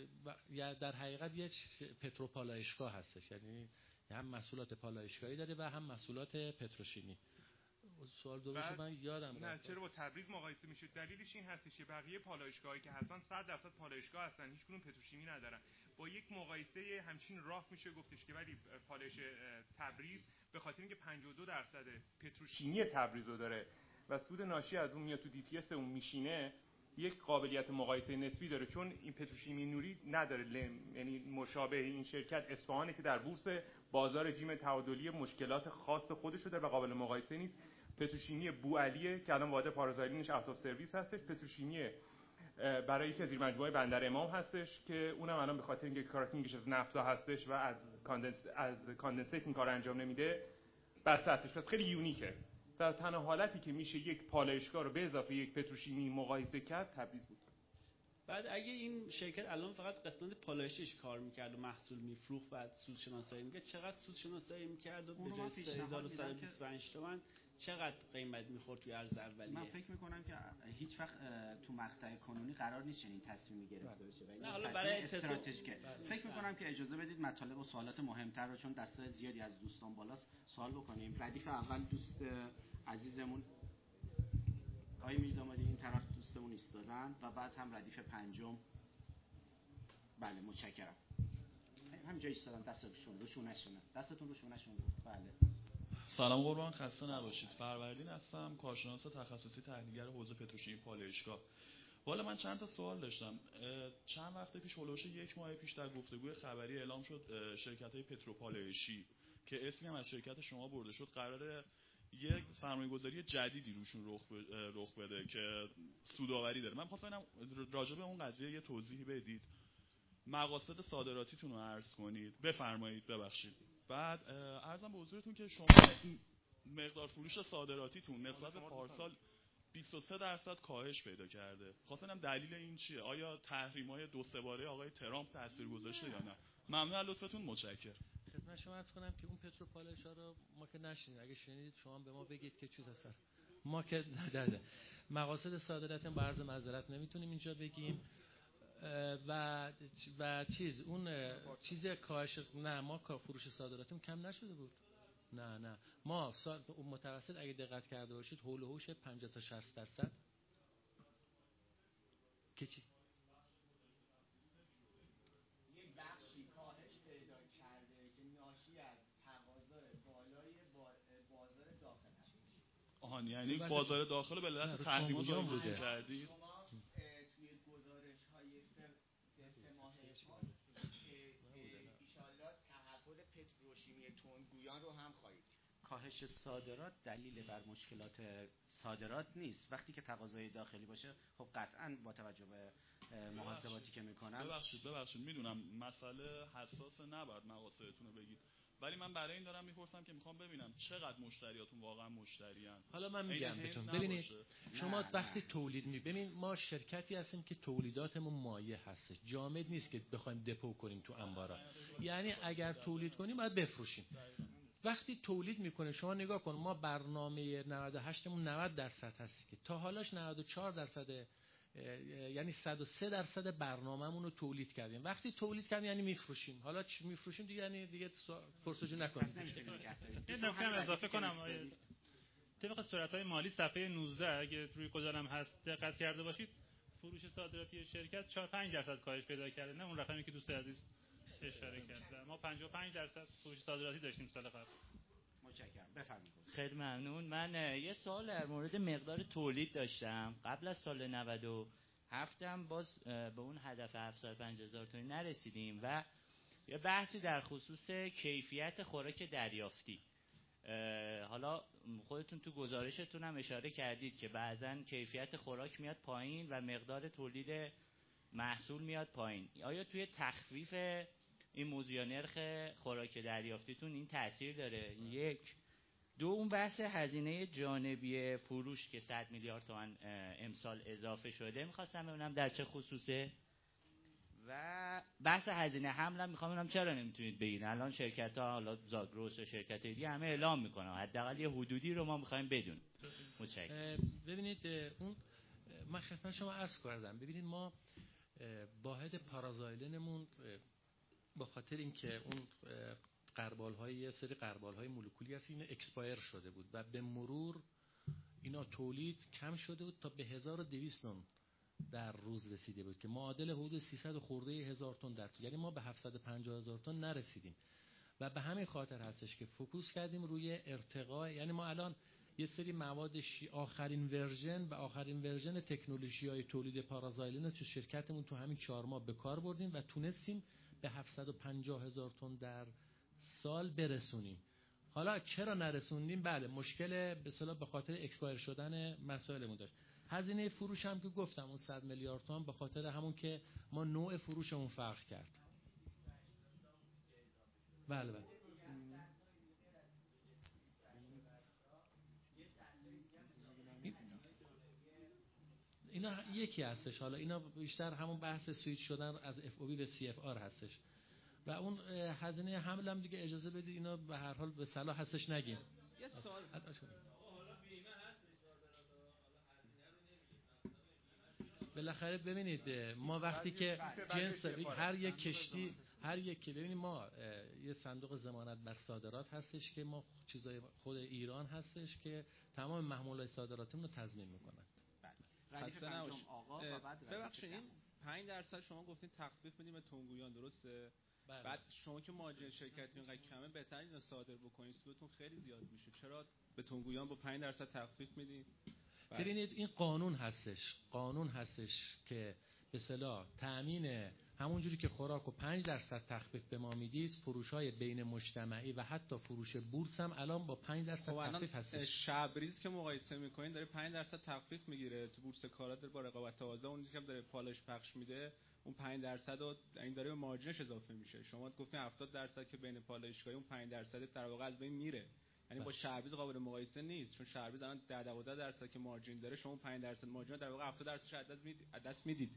یا در حقیقت یه پتروپالایشگاه هستش، یعنی هم محصولات پالایشگاهی داره و هم محصولات پتروشیمی. سوال دومش من یادم نه چرا با تبریز مقایسه میشه؟ دلیلش این هستش که بقیه پالایشگاهایی که هستن صد درصد پالایشگاه هستن، هیچ کدوم پتروشیمی ندارن. با یک مقایسه همچین راه میشه گفتش که ولی پالایش تبریز به خاطر اینکه پنجاه و دو درصد پتروشیمی تبریز رو داره و سود ناشی از اون میاد تو دی پی اس اون میشینه، یک قابلیت مقایسه نسبی داره، چون این پتروشیمی نوری نداره. یعنی مشابه این شرکت اصفهانی که در بورس بازار جیم تعادلی مشکلات خاص خودش رو داره و قابل مقایسه نیست. پتروشیمی بوعلیه که الان واحد پارازایلینش اوت اف سرویس هستش، پتروشیمی برای یکی از زیرمجموعه بندر امام هستش که اونم الان به خاطر اینکه کراکینگش از نفتا هستش و از کاندنس از کاندنسیت این کار انجام نمیده بسته هستش. پس خیلی یونیکه. در تنها حالتی که میشه یک پالایشگاه رو به اضافه یک پتروشیمی مقایسه کرد تبریز بود. بعد اگه این شرکت الان فقط قسمت پالایشش کار میکرد و محصول میفروخت بعد سود شناسایی میکرد، چقدر سود شناسایی میکرد و به جای سه هزار و صد و بیست و پنج تومن چقدر قیمت میخورد توی ارز اولیه؟ من فکر میکنم که هیچ وقت تو مقطع کنونی قرار نیست چنین تصمیمی گرفته بشه و این حالا برای استراتژیکه. فکر میکنم که اجازه بدید مطالب و سوالات مهمتر رو چون دسته زیادی از دوستان بالاست سوال بکنیم. ردیف اول دوست عزیزمون آقای میرزامادی این طرف دوستمون ایستادن و بعد هم ردیف پنجم. بله متشکرم. همینجا ایستادن دستتون رو شونه‌شونه. دستتون رو شونه‌شون. بله. سلام قربان، خسته نباشید. فروردین هستم، کارشناس تخصصی تحلیلگر حوزه پتروشیمی پالایشگاه. والا من چند تا سوال داشتم. چند وقت پیش هولوش یک ماه پیش در گفتگوی خبری اعلام شد شرکت‌های پتروپالایشی که اسمی هم از شرکت شما برده شد قراره یک سرمایه‌گذاری جدیدی روشون رخ رخ بده که سودآوری داره. من می‌خواستم راجع به اون قضیه یه توضیحی بدید. مقاصد صادراتیتون رو عرض کنید. بفرمایید. ببخشید. بعد عرضم به حضورتون که شما مقدار فروش صادراتیتون نسبت به پارسال بیست و سه درصد کاهش پیدا کرده. خواستم دلیل این چیه؟ آیا تحریم‌های دو سه باره آقای ترامپ تاثیر گذاشته یا نه؟ ممنون از لطفتون. متشکرم. خدمت شما عرض کنم که اون پتروپالایش‌ها رو ما که نشنیدیم. اگه شنیدید شما به ما بگید که چی هست. ما که نداره. مقاصد صادرات با عرض معذرت نمیتونیم اینجا بگیم. و و چیز اون چیز کاهش نه ما فروش صادراتمون کم نشده بود. نه نه ما متوسط اگه دقت کرده باشید حول و حوش پنجاه تا شصت درصد که چی یه بخشی کاهش پیدا کرده که ناشی از تقاضای بالای بازار داخل هست. آها یعنی بازار داخل به علت تحریم جایگزین کردید. شما توی گزارش های سه ماهه ایشالله تحول پتروشیمی تندگویان رو هم خواهید. کاهش صادرات دلیل بر مشکلات صادرات نیست. وقتی که تقاضای داخلی باشه خب قطعاً با توجه به محاسباتی که میکنم. ببخشید ببخشید میدونم مسئله حساس، نباید مقاصدتون رو بگید، ولی من برای این دارم میپرسم که میخوام ببینم چقدر مشتریاتون واقعا مشتریان. حالا من میگم بهتون ببینید شما نه وقتی نه. تولید میبینید ما شرکتی هستیم که تولیداتمون مایع هست، جامد نیست که بخوایم دپو کنیم تو انبارا. یعنی اگر تولید کنیم باید بفروشیم. وقتی تولید میکنه شما نگاه کن ما برنامه نود و هشت مون نود درصد هست که تا حالاش نود و چهار درصد یعنی صد و سه درصد برنامه‌مون رو تولید کردیم. وقتی تولید کردیم یعنی میفروشیم. حالا چی میفروشیم دیگه یعنی دیگه پرسجو نکنیم. یه نکته هم اضافه کنم آیه طبق صورت‌های مالی صفحه نوزده اگه روی گذارم هست دقت کرده باشید فروش صادراتی شرکت چهار پنج درصد کاهش پیدا کرده، نه اون رقمی که دوست عزیز اشاره کرد. ما پنجاه و پنج درصد فروش صادراتی داشتیم سال قبل. متشکرم. بفرمایید. خیلی ممنون. من یه سوال در مورد مقدار تولید داشتم. قبل از سال نود و هفت هم باز به اون هدف هفتصد و پنجاه هزار تن نرسیدیم و یه بحثی در خصوص کیفیت خوراک دریافتی. حالا خودتون تو گزارشتون هم اشاره کردید که بعضن کیفیت خوراک میاد پایین و مقدار تولید محصول میاد پایین. آیا توی تخفیف این موضوع نرخ خوراک دریافتیتون این تأثیر داره؟ یک. دو، اون بحث هزینه جانبی فروش که صد میلیارد تومان امسال اضافه شده میخواستم ببینم در چه خصوصه و بحث هزینه حمل هم میخوام ببینم چرا نمیتونید بگین. الان شرکت ها حالا زاگرس و شرکت دیگه همه اعلام میکنن، حداقل یه حدودی رو ما میخوایم بدون. متشکرم. ببینید اون من خدمت شما عرض کردم، ببینید ما واحد پارازایلینمون با خاطر اینکه اون قربال های یه سری قربال های مولکولی هست این اکسپایر شده بود و به مرور اینا تولید کم شده بود تا به هزار و دویست تن در روز رسیده بود که معادل حدود سیصد خورده هزار تن در طول، یعنی ما به هفتصد و پنجاه هزار تن نرسیدیم و به همین خاطر هستش که فوکوس کردیم روی ارتقاء. یعنی ما الان یه سری مواد شی آخرین ورژن و آخرین ورژن تکنولوژی های تولید پارازایلین رو تو شرکتمون تو همین چهار ماه به کار بردیم و تونستیم به هفتصد و پنجاه هزار تن در سال برسونیم. حالا چرا نرسوندیم؟ بله مشکل به اصطلاح به خاطر اکسپایر شدن مسائلمون داشت. هزینه فروش هم که گفتم اون صد میلیارد تومان به خاطر همون که ما نوع فروشمون فرق کرد. بله بله. اینا یکی هستش. حالا اینا بیشتر همون بحث سویچ شدن از اف او بی به سی اف آر هستش و اون هزینه حمل هم دیگه اجازه بدید اینا به هر حال به صلاح هستش نگیم. یه سوال بالاخره ببینید ما وقتی که جنس هر یک کشتی هر یک که ببینید ما یه صندوق ضمانت بر صادرات هستش که ما چیزای خود ایران هستش که تمام محمولات صادراتمون رو تضمین میکنن. ردیف پنجم آقا و بعد ببخشید این پنج درصد شما گفتین تخفیف بدیم به تنگویان درسته؟ بله. بعد شما که مارجین شرکتی اینقدر کمه بهتر اینو صادر بکنید سودتون خیلی زیاد میشه، چرا به تنگویان با پنج درصد تخفیف میدین؟ ببینید این قانون هستش، قانون هستش که به اصطلاح تامین همونجوری که خوراک و پنج درصد تخفیف به ما میدید، فروش‌های بین مجتمعی و حتی فروش بورس هم الان با پنج درصد تخفیف هستش. شبریز که مقایسه می‌کنین داره پنج درصد تخفیف میگیره، تو بورس کالا داره با رقابت تازه، اون که داره پالایش پخش میده اون پنج درصد رو این داره به مارجینش اضافه میشه. شما گفتین هفتاد درصد که بین پالایشگاهی، اون پنج درصد در واقع از بین میره، یعنی با شعبیز قابل مقایسه نیست، چون شعبیز الان ده دوازده درصد که مارجین داره، شما پنج درصد مارجین در واقع هفتاد درصدش از دست میدید از دست میدید.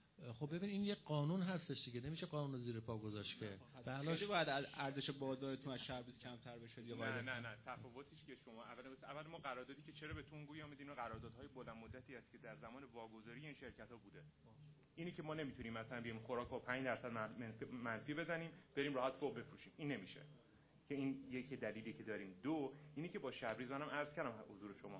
خب ببین این یه قانون هستش دیگه، نمیشه قانون رو زیر پا گذاشت که. خیلی باید ارزش بازارتون از شعبیز کمتر بشه یا نه نه نه تفاوتیش که شما اول اول ما قراردادی که چرا بهتون گویا میدین قراردادهای بلند مدتی است که در زمان واگذاری این شرکت‌ها بوده. اینی که ما نمیتونیم مثلا بیایم خوراک با پنج درصد منفی بزنیم بریم راحت فوق بفروشیم، این نمیشه. که این یکی دلیلی که داریم. دو اینی که با شبریزانم عرض کردم حضور شما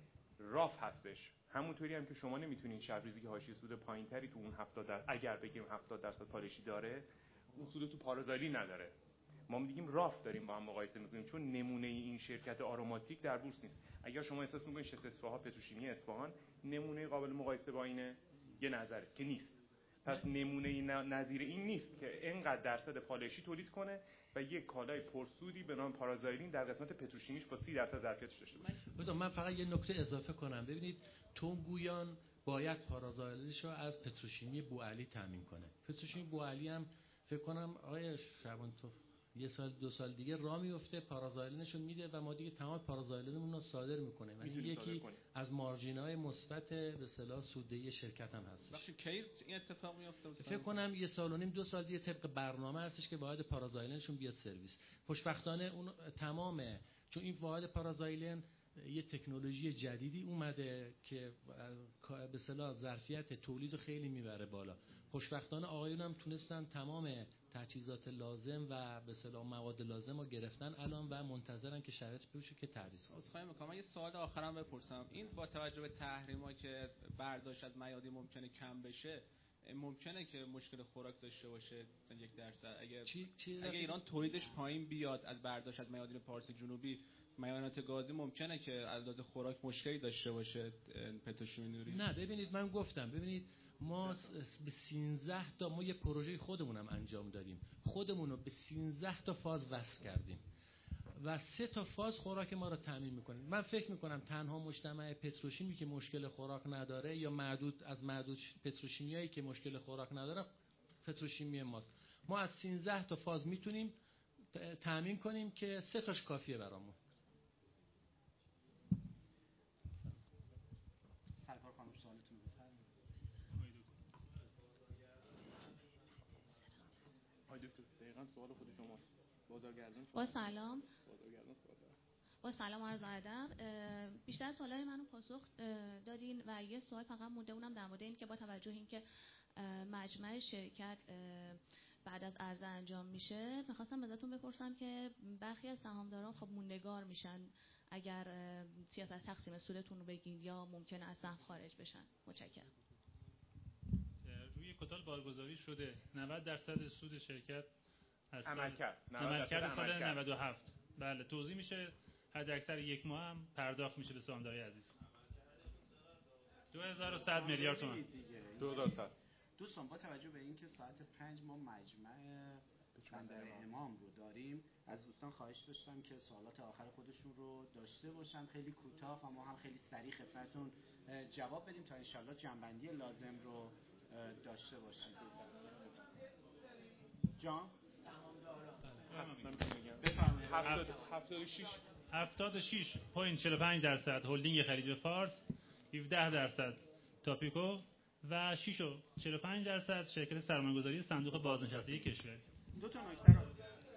راف هستش، همونطوری هم که شما نمیتونین شبریزی که حاشیه سود پایینتری تو اون هفتاد درصد اگر بگیم هفتاد درصد پالشی داره اون سود تو پارازایلی نداره، ما میگیم راف داریم با هم مقایسه میکنیم، چون نمونه این شرکت آروماتیک در بورس نیست. اگر شما احساس میکنین شرکت اصفهان پتروشیمی اصفهان نمونه قابل مقایسه با اینه، یه نظره که نیست. پس نمونه نظیر این نیست که اینقدر درصد پالایشی تولید کنه و یک کالای پرسودی به نام پارازایلین در قسمت پتروشیمیش با سی درصد ظرفیتش داشته باشه. بذار من فقط یه نکته اضافه کنم. ببینید تونگویان باید پارازایلینش رو از پتروشیمی بوعلی تامین کنه. پتروشیمی بوعلی هم فکر کنم آقای شعبان تو یه سال دو سال دیگه راه میفته پارازایلینش رو میده و ما دیگه تمام پارازایلینمون رو صادر میکنه و این یکی از مارجین‌های مثبت به اصطلاح سوددهی شرکت هم هست. بخش کی این اتفاق میفته؟ فکر کنم یه سال و نیم دو سال دیگه طبق برنامه هستش که باید پارازایلینشون بیاد سرویس. خوشبختانه اون تمامه، چون این واحد پارازایلین یه تکنولوژی جدیدی اومده که به اصطلاح ظرفیت تولید رو خیلی میبره بالا. خوشبختانه آقایون هم تونستن تمام تجهیزات لازم و به اصطلاح مواد لازم رو گرفتن الان و منتظرن که شرایط بشه که تعریض کنن. خواهی میکنم من یه سوال آخرام بپرسم، این با توجه به تحریما که برداشت از میادین ممکنه کم بشه، ممکنه که مشکل خوراک داشته باشه یک درصد اگه چی؟ چی اگه ایران تولیدش پایین بیاد از برداشت از میادین پارس جنوبی، میانات گازی ممکنه که از لحاظ خوراک مشکلی داشته باشه پتروشیمی نوری؟ نه ببینید من گفتم، ببینید ما به سیزده تا ما یه پروژه خودمونم انجام دادیم، خودمون رو به سیزده تا فاز وصل کردیم و سه تا فاز خوراک ما رو تامین میکنه. من فکر میکنم تنها مجتمع پتروشیمی که مشکل خوراک نداره یا معدود از معدود پتروشیمیایی که مشکل خوراک نداره پتروشیمی ماست. ما از سیزده تا فاز میتونیم تامین کنیم که سه تاش کافیه برامون. سرکار خانم سوالتون بفرمایید. آقای دکتر دقیقاً سوال خود شماست. بازارگردان با سلام. بازارگردان سوال دارم. با سلام عرض ادب. بیشتر سوالای منو پاسخ دادین و یه سوال فقط مونده، اونم در مورد این که با توجه اینکه مجمع شرکت بعد از عرضه انجام میشه، می‌خواستم ازتون بپرسم که برخی از سهامداران خب موندگار میشن اگر سیاست تقسیم سودتون رو بگین یا ممکنه از سهم خارج بشن. متشکرم. روی کتال بارگذاری شده نود درصد سود شرکت از عملکرد عملکرد سال نود و هفت. بله توضیح میشه حد اکثر یک ماه هم پرداخت میشه به سهامدارای عزیز. دو هزار و صد میلیارد تومان. دو هزار و صد. دوستان با توجه به اینکه ساعت پنج ما مجمع بندر امام رو داریم، از دوستان خواهش داشتم که سوالات آخر خودشون رو داشته باشن، خیلی کوتاه و ما هم خیلی سریع خدمتتون جواب بدیم تا انشالله جنبندی لازم رو داشته باشیم. جان هفتاد و شش و چهل و پنج درصد هلدینگ خلیج فارس، هفده درصد تاپیکو و شش و چهل و پنج درصد شرکت سرمایه‌گذاری صندوق بازنشستگی کشور. دو تا نکته رو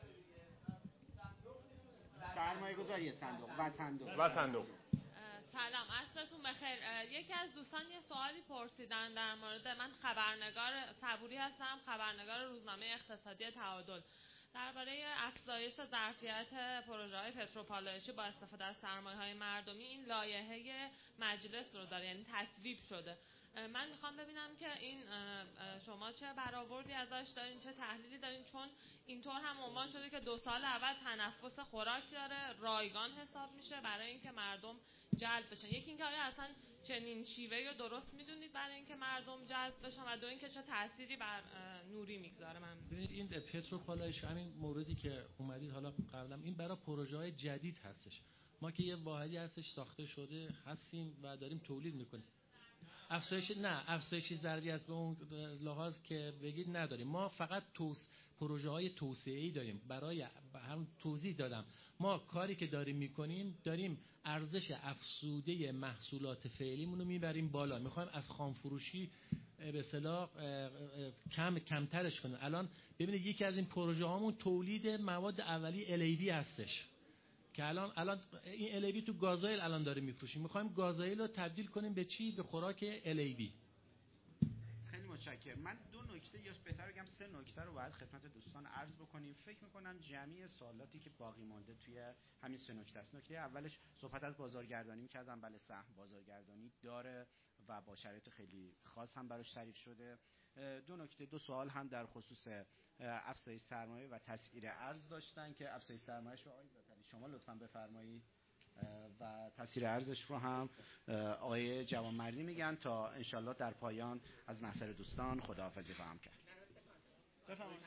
سرمایه‌گذاری صندوق و صندوق و صندوق. سلام، عصرتون بخیر. یکی از دوستان یه سوالی پرسیدن در مورد، من خبرنگار صبوری هستم، خبرنگار روزنامه اقتصادی تعادل، درباره افزایش ظرفیت پروژه‌های پتروپالایشی با استفاده از سرمایه‌های مردمی. این لایحه مجلس رو داره، یعنی تصویب شده. من میخوام ببینم که این شما چه برآوردی ازش دارین، چه تحلیلی دارین، چون اینطور هم عنوان شده که دو سال اول تنفس خوراک داره، رایگان حساب میشه برای اینکه مردم جلب بشن. یکی اینکه آیا اصلا چنین شیوه رو درست میدونید برای اینکه مردم جذب بشن و دو اینکه چه تأثیری بر نوری میگذاره؟ من ببینید این پتروپالایش همین موردی که اومدید حالا قبلا این برای پروژه های جدید هستش. ما که یه واحدی هستش ساخته شده هستیم و داریم تولید میکنیم. افزایش نه افزایش ظرفیت به اون لحاظ که بگید نداریم. ما فقط توس پروژه های توسعه‌ای داریم. برای هم توضیح دادم ما کاری که داریم میکنیم داریم ارزش افزوده محصولات فعلیمون رو میبریم بالا. میخوایم از خام فروشی به اصطلاح کم کمترش کنیم. الان ببینید یکی از این پروژه هامون تولید مواد اولیه ال ای وی هستش که الان الان این ال ای وی تو گازوئیل الان داره میفروشیم. میخوایم گازوئیل رو تبدیل کنیم به چی؟ به خوراک ال ای وی. خیلی متشکرم. من دو نکته یا بهتر بگم سه نکته رو باید خدمت دوستان عرض بکنیم. فکر میکنم جمعی سوالاتی که باقی مانده توی همین سه نکته است. نکته اولش صحبت از بازارگردانی می‌کردم. بله سهم بازارگردانی داره و با شرایط خیلی خاص هم براش تعریف شده. دو نکته دو سوال هم در خصوص افزایش سرمایه و تسعیر ارز داشتن که افزایش سرمایه‌اش رو آقای زاکری شما لطفاً بفرمایید و تسعیر ارزش رو هم آقای جوانمردی میگن تا انشالله در پایان از محضر دوستان خداحافظی خواهم کرد. بفرمایید.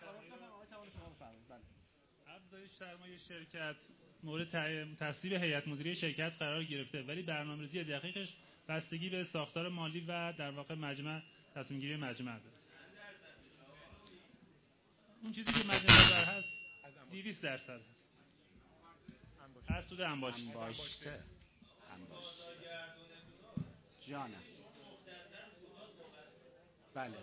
افزایش سرمایه شرکت مورد تصویب هیئت مدیره شرکت قرار گرفته ولی برنامه‌ریزی دقیقش بستگی به ساختار مالی و در واقع مجمع تصمیم گیری مجمع داره. اون چیزی که مجمع در هست دویست درصد هست. از سود انباشته. انباشته. جانم. بله.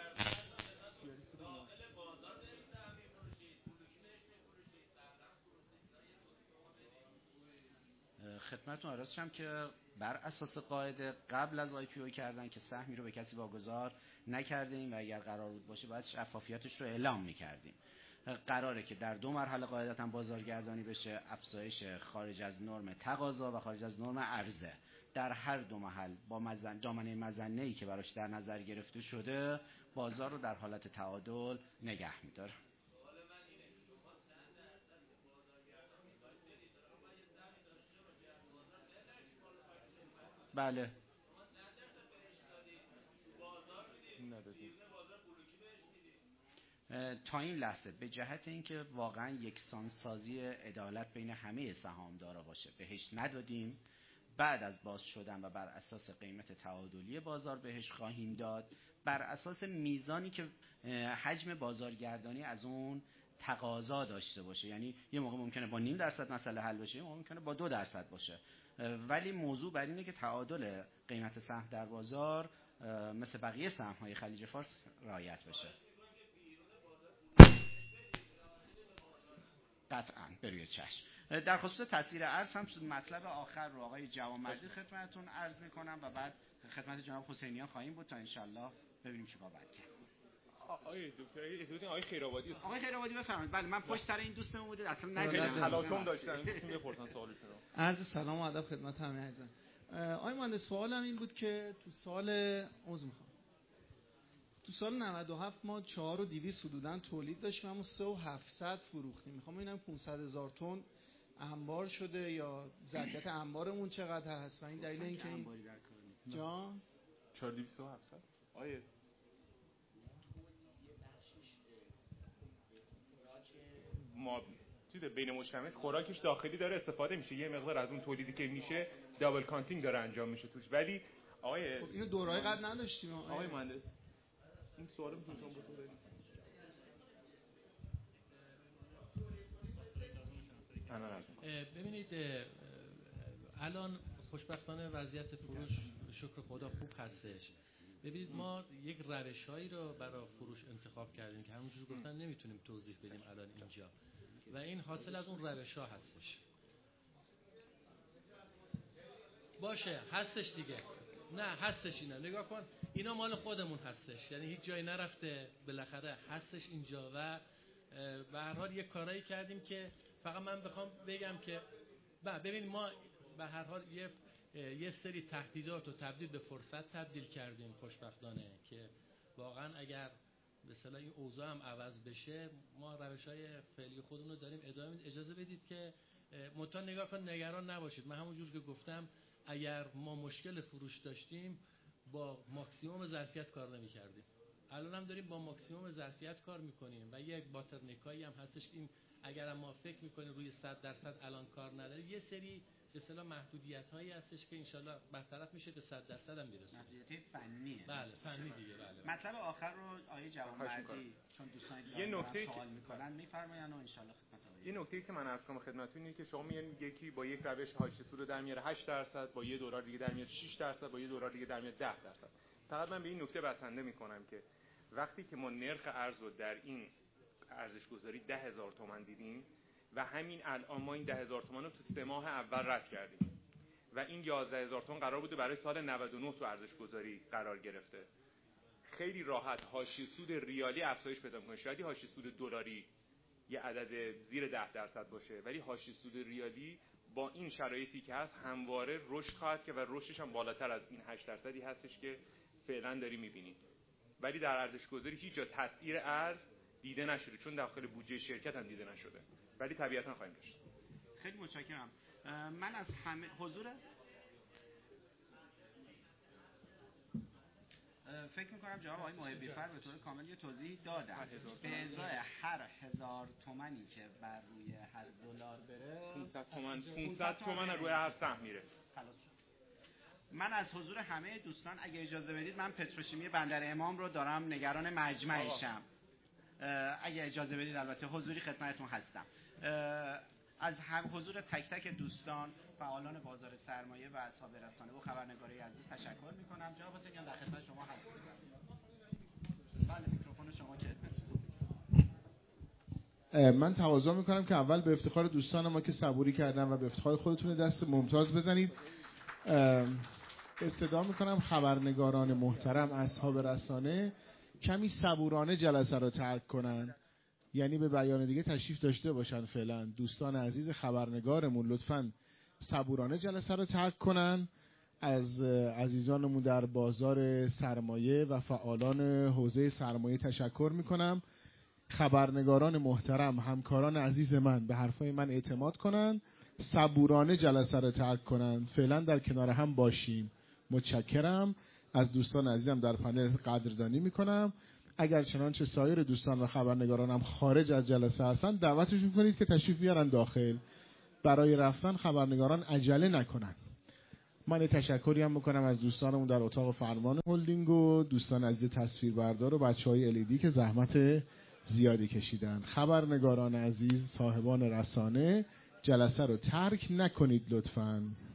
خدمتتون عرض شم که بر اساس قاعده قبل از آی پی او کردن که سهمی رو به کسی واگذار نکردیم و اگر قرار بود باشه باید شفافیتش رو اعلام میکردیم. قراره که در دو مرحله قاعدتاً بازارگردانی بشه، افزایش خارج از نرم تقاضا و خارج از نرم عرضه. در هر دو محل با مزن دامنه مزنه‌ای که براش در نظر گرفته شده بازار رو در حالت تعادل نگه می‌داره. بله. تا این لحظه به جهت اینکه واقعا یکسانسازی عدالت بین همه سهامدارا باشه بهش ندادیم. بعد از باز شدن و بر اساس قیمت تعادلی بازار بهش خواهیم داد، بر اساس میزانی که حجم بازارگردانی از اون تقاضا داشته باشه. یعنی یه موقع ممکنه با نیم درصد مسئله حل بشه، یه موقع ممکنه با دو درصد باشه، ولی موضوع بر اینه که تعادل قیمت سهم در بازار مثل بقیه سهم‌های خلیج فارس رعایت بشه. قطعاً بروی چشم. در خصوص تسعیر ارز هم مطلب آخر رو آقای جوانمردی خدمتتون عرض میکنم و بعد خدمت جناب حسینیان خواهیم بود تا انشالله ببینیم چی کار باید کرد. آقای دکتر اجازه آقای خیرآبادی آقای خیرآبادی بفرمایید. بله من پشت سر این دوستمون بود اصلا نمیدونم تلاطم داشتن بپرسن سوالشون رو. عرض سلام و ادب خدمت همه عزیزان. آقای مهندس سوالم این بود که تو سال عذر میخوام تو سال نود و هفت ما چهار و دویست حدوداً تولید داشتیم اما سه و هفتصد فروختیم. میخوام ببینم پانصد هزار تن انبار شده یا ظرفیت انبارمون چقدر هست و این دلیل اینکه این جان چهار و دویست و هفتصد آیه ما چیز بین مجتمع خوراکش داخلی داره استفاده میشه، یه مقدار از اون تولیدی که میشه دابل کانتینگ داره انجام میشه توش. ولی آقای خب اینو دورهای قبل نداشتیم آقای, آقای مهندس این سوالو میتونم بهتون بدم. ببینید الان خوشبختانه وضعیت فروش شکر خدا خوب هستش. ببینید ما یک روش‌هایی رو برای فروش انتخاب کردیم که همونجور گفتن نمیتونیم توضیح بدیم الان اینجا و این حاصل از اون روش‌ها هستش. باشه هستش دیگه. نه هستش اینا نگاه کن اینا مال خودمون هستش، یعنی هیچ جایی نرفته، بالاخره هستش اینجا و به هر حال یه کارایی کردیم که فقط من بخوام بگم که ببین ما به هر حال یه یه سری تهدیدات رو تبدیل به فرصت تبدیل کردیم خوشبختانه که واقعا اگر به اصطلاح این اوضاع هم عوض بشه ما روش‌های فعلی خودمون رو داریم ادامه میدیم. اجازه بدید که متأ نگاه کن نگران نباشید. من همونجور که گفتم اگر ما مشکل فروش داشتیم با ماکسیموم ظرفیت کار نمی‌کردیم. الان هم داریم با ماکسیموم ظرفیت کار می‌کنیم و یک باترنکایی هم هستش که این اگر ما فکر می‌کنیم روی صد درصد الان کار نداره، یه سری به اصطلاح محدودیت‌هایی هستش که انشالله برطرف میشه به صد درصد هم میرسه. محدودیت فنیه. بله فنی دیگه. بله. مطلب آخر رو آیه جوانمردی چون دوستان یه نکته سوال می‌کنن می‌فرمایند و انشالله خدمت آقای. یه نکته‌ای که من عرض کنم خدمتتون اینه که شما میگن یکی با یک روش حاشیه سود در میاره هشت درصد، با یه دلار دیگه در میاره شش درصد، با یه دلار دیگه در میاره ده درصد. فقط من به این نکته بسنده می‌کنم که وقتی که ما نرخ ارز رو در این ارزش گذاری ده هزار تومان دیدیم و همین الان ما این ده هزار تومان رو تو سه ماه اول رد کردیم و این یازده هزار تومان قرار بوده برای سال نود و نه تو ارزش گذاری قرار گرفته. خیلی راحت حاشیه سود ریالی افزایش پیدا می‌کنه. شاید حاشیه سود دلاری یه عدد زیر ده درصد باشه، ولی حاشیه سود ریالی با این شرایطی که هست همواره رشد خواهد که و رشدش هم بالاتر از این هشت درصدی هستش که فعلا داری می‌بینی. ولی در ارزش گذاری هیچ جا تسعیر ارز دیده نشده چون داخل بودجه شرکت هم دیده نشده، ولی طبیعتا خواهیم داشت. خیلی متشکرم. من از همه حضور فکر میکنم جناب آقای محبی فر به طور کامل یه توضیح دادن. به ازای هر هزار تومانی که بر روی هر دلار بره پانصد تومان پانصد تومان روی هر سهم میره. من از حضور همه دوستان اگه اجازه بدید من پتروشیمی بندر امام رو دارم نگران مجمعشم. اگه اجازه بدید البته حضوری خدمتتون هستم. از هم حضور تک تک دوستان فعالان بازار سرمایه و اصحاب رسانه و خبرنگارای عزیز تشکر میکنم. جناب حسینیان در خدمت شما هستم. بله میکروفون شما که من تواضع میکنم که اول به افتخار دوستان ما که صبوری کردن و به افتخار خودتون دست ممتاز بزنید. استدعا میکنم خبرنگاران محترم اصحاب رسانه کمی صبورانه جلسه رو ترک کنن، یعنی به بیان دیگه تشریف داشته باشن. فعلا دوستان عزیز خبرنگارمون لطفاً صبورانه جلسه رو ترک کنن. از عزیزانمون در بازار سرمایه و فعالان حوزه سرمایه تشکر میکنم. خبرنگاران محترم، همکاران عزیز من به حرفای من اعتماد کنن، صبورانه جلسه رو ترک کنن، فعلا در کنار هم باشیم. متشکرم. از دوستان عزیزم در پنل قدردانی میکنم. اگر چنانچه سایر دوستان و خبرنگاران هم خارج از جلسه هستن دعوتشون کنید که تشریف بیارن داخل. برای رفتن خبرنگاران عجله نکنن. من تشکری هم میکنم از دوستانمون در اتاق فرمان هلدینگ و دوستان عزیز تصویربردار و بچهای الیدی که زحمت زیادی کشیدن. خبرنگاران عزیز، صاحبان رسانه، جلسه رو ترک نکنید لطفاً.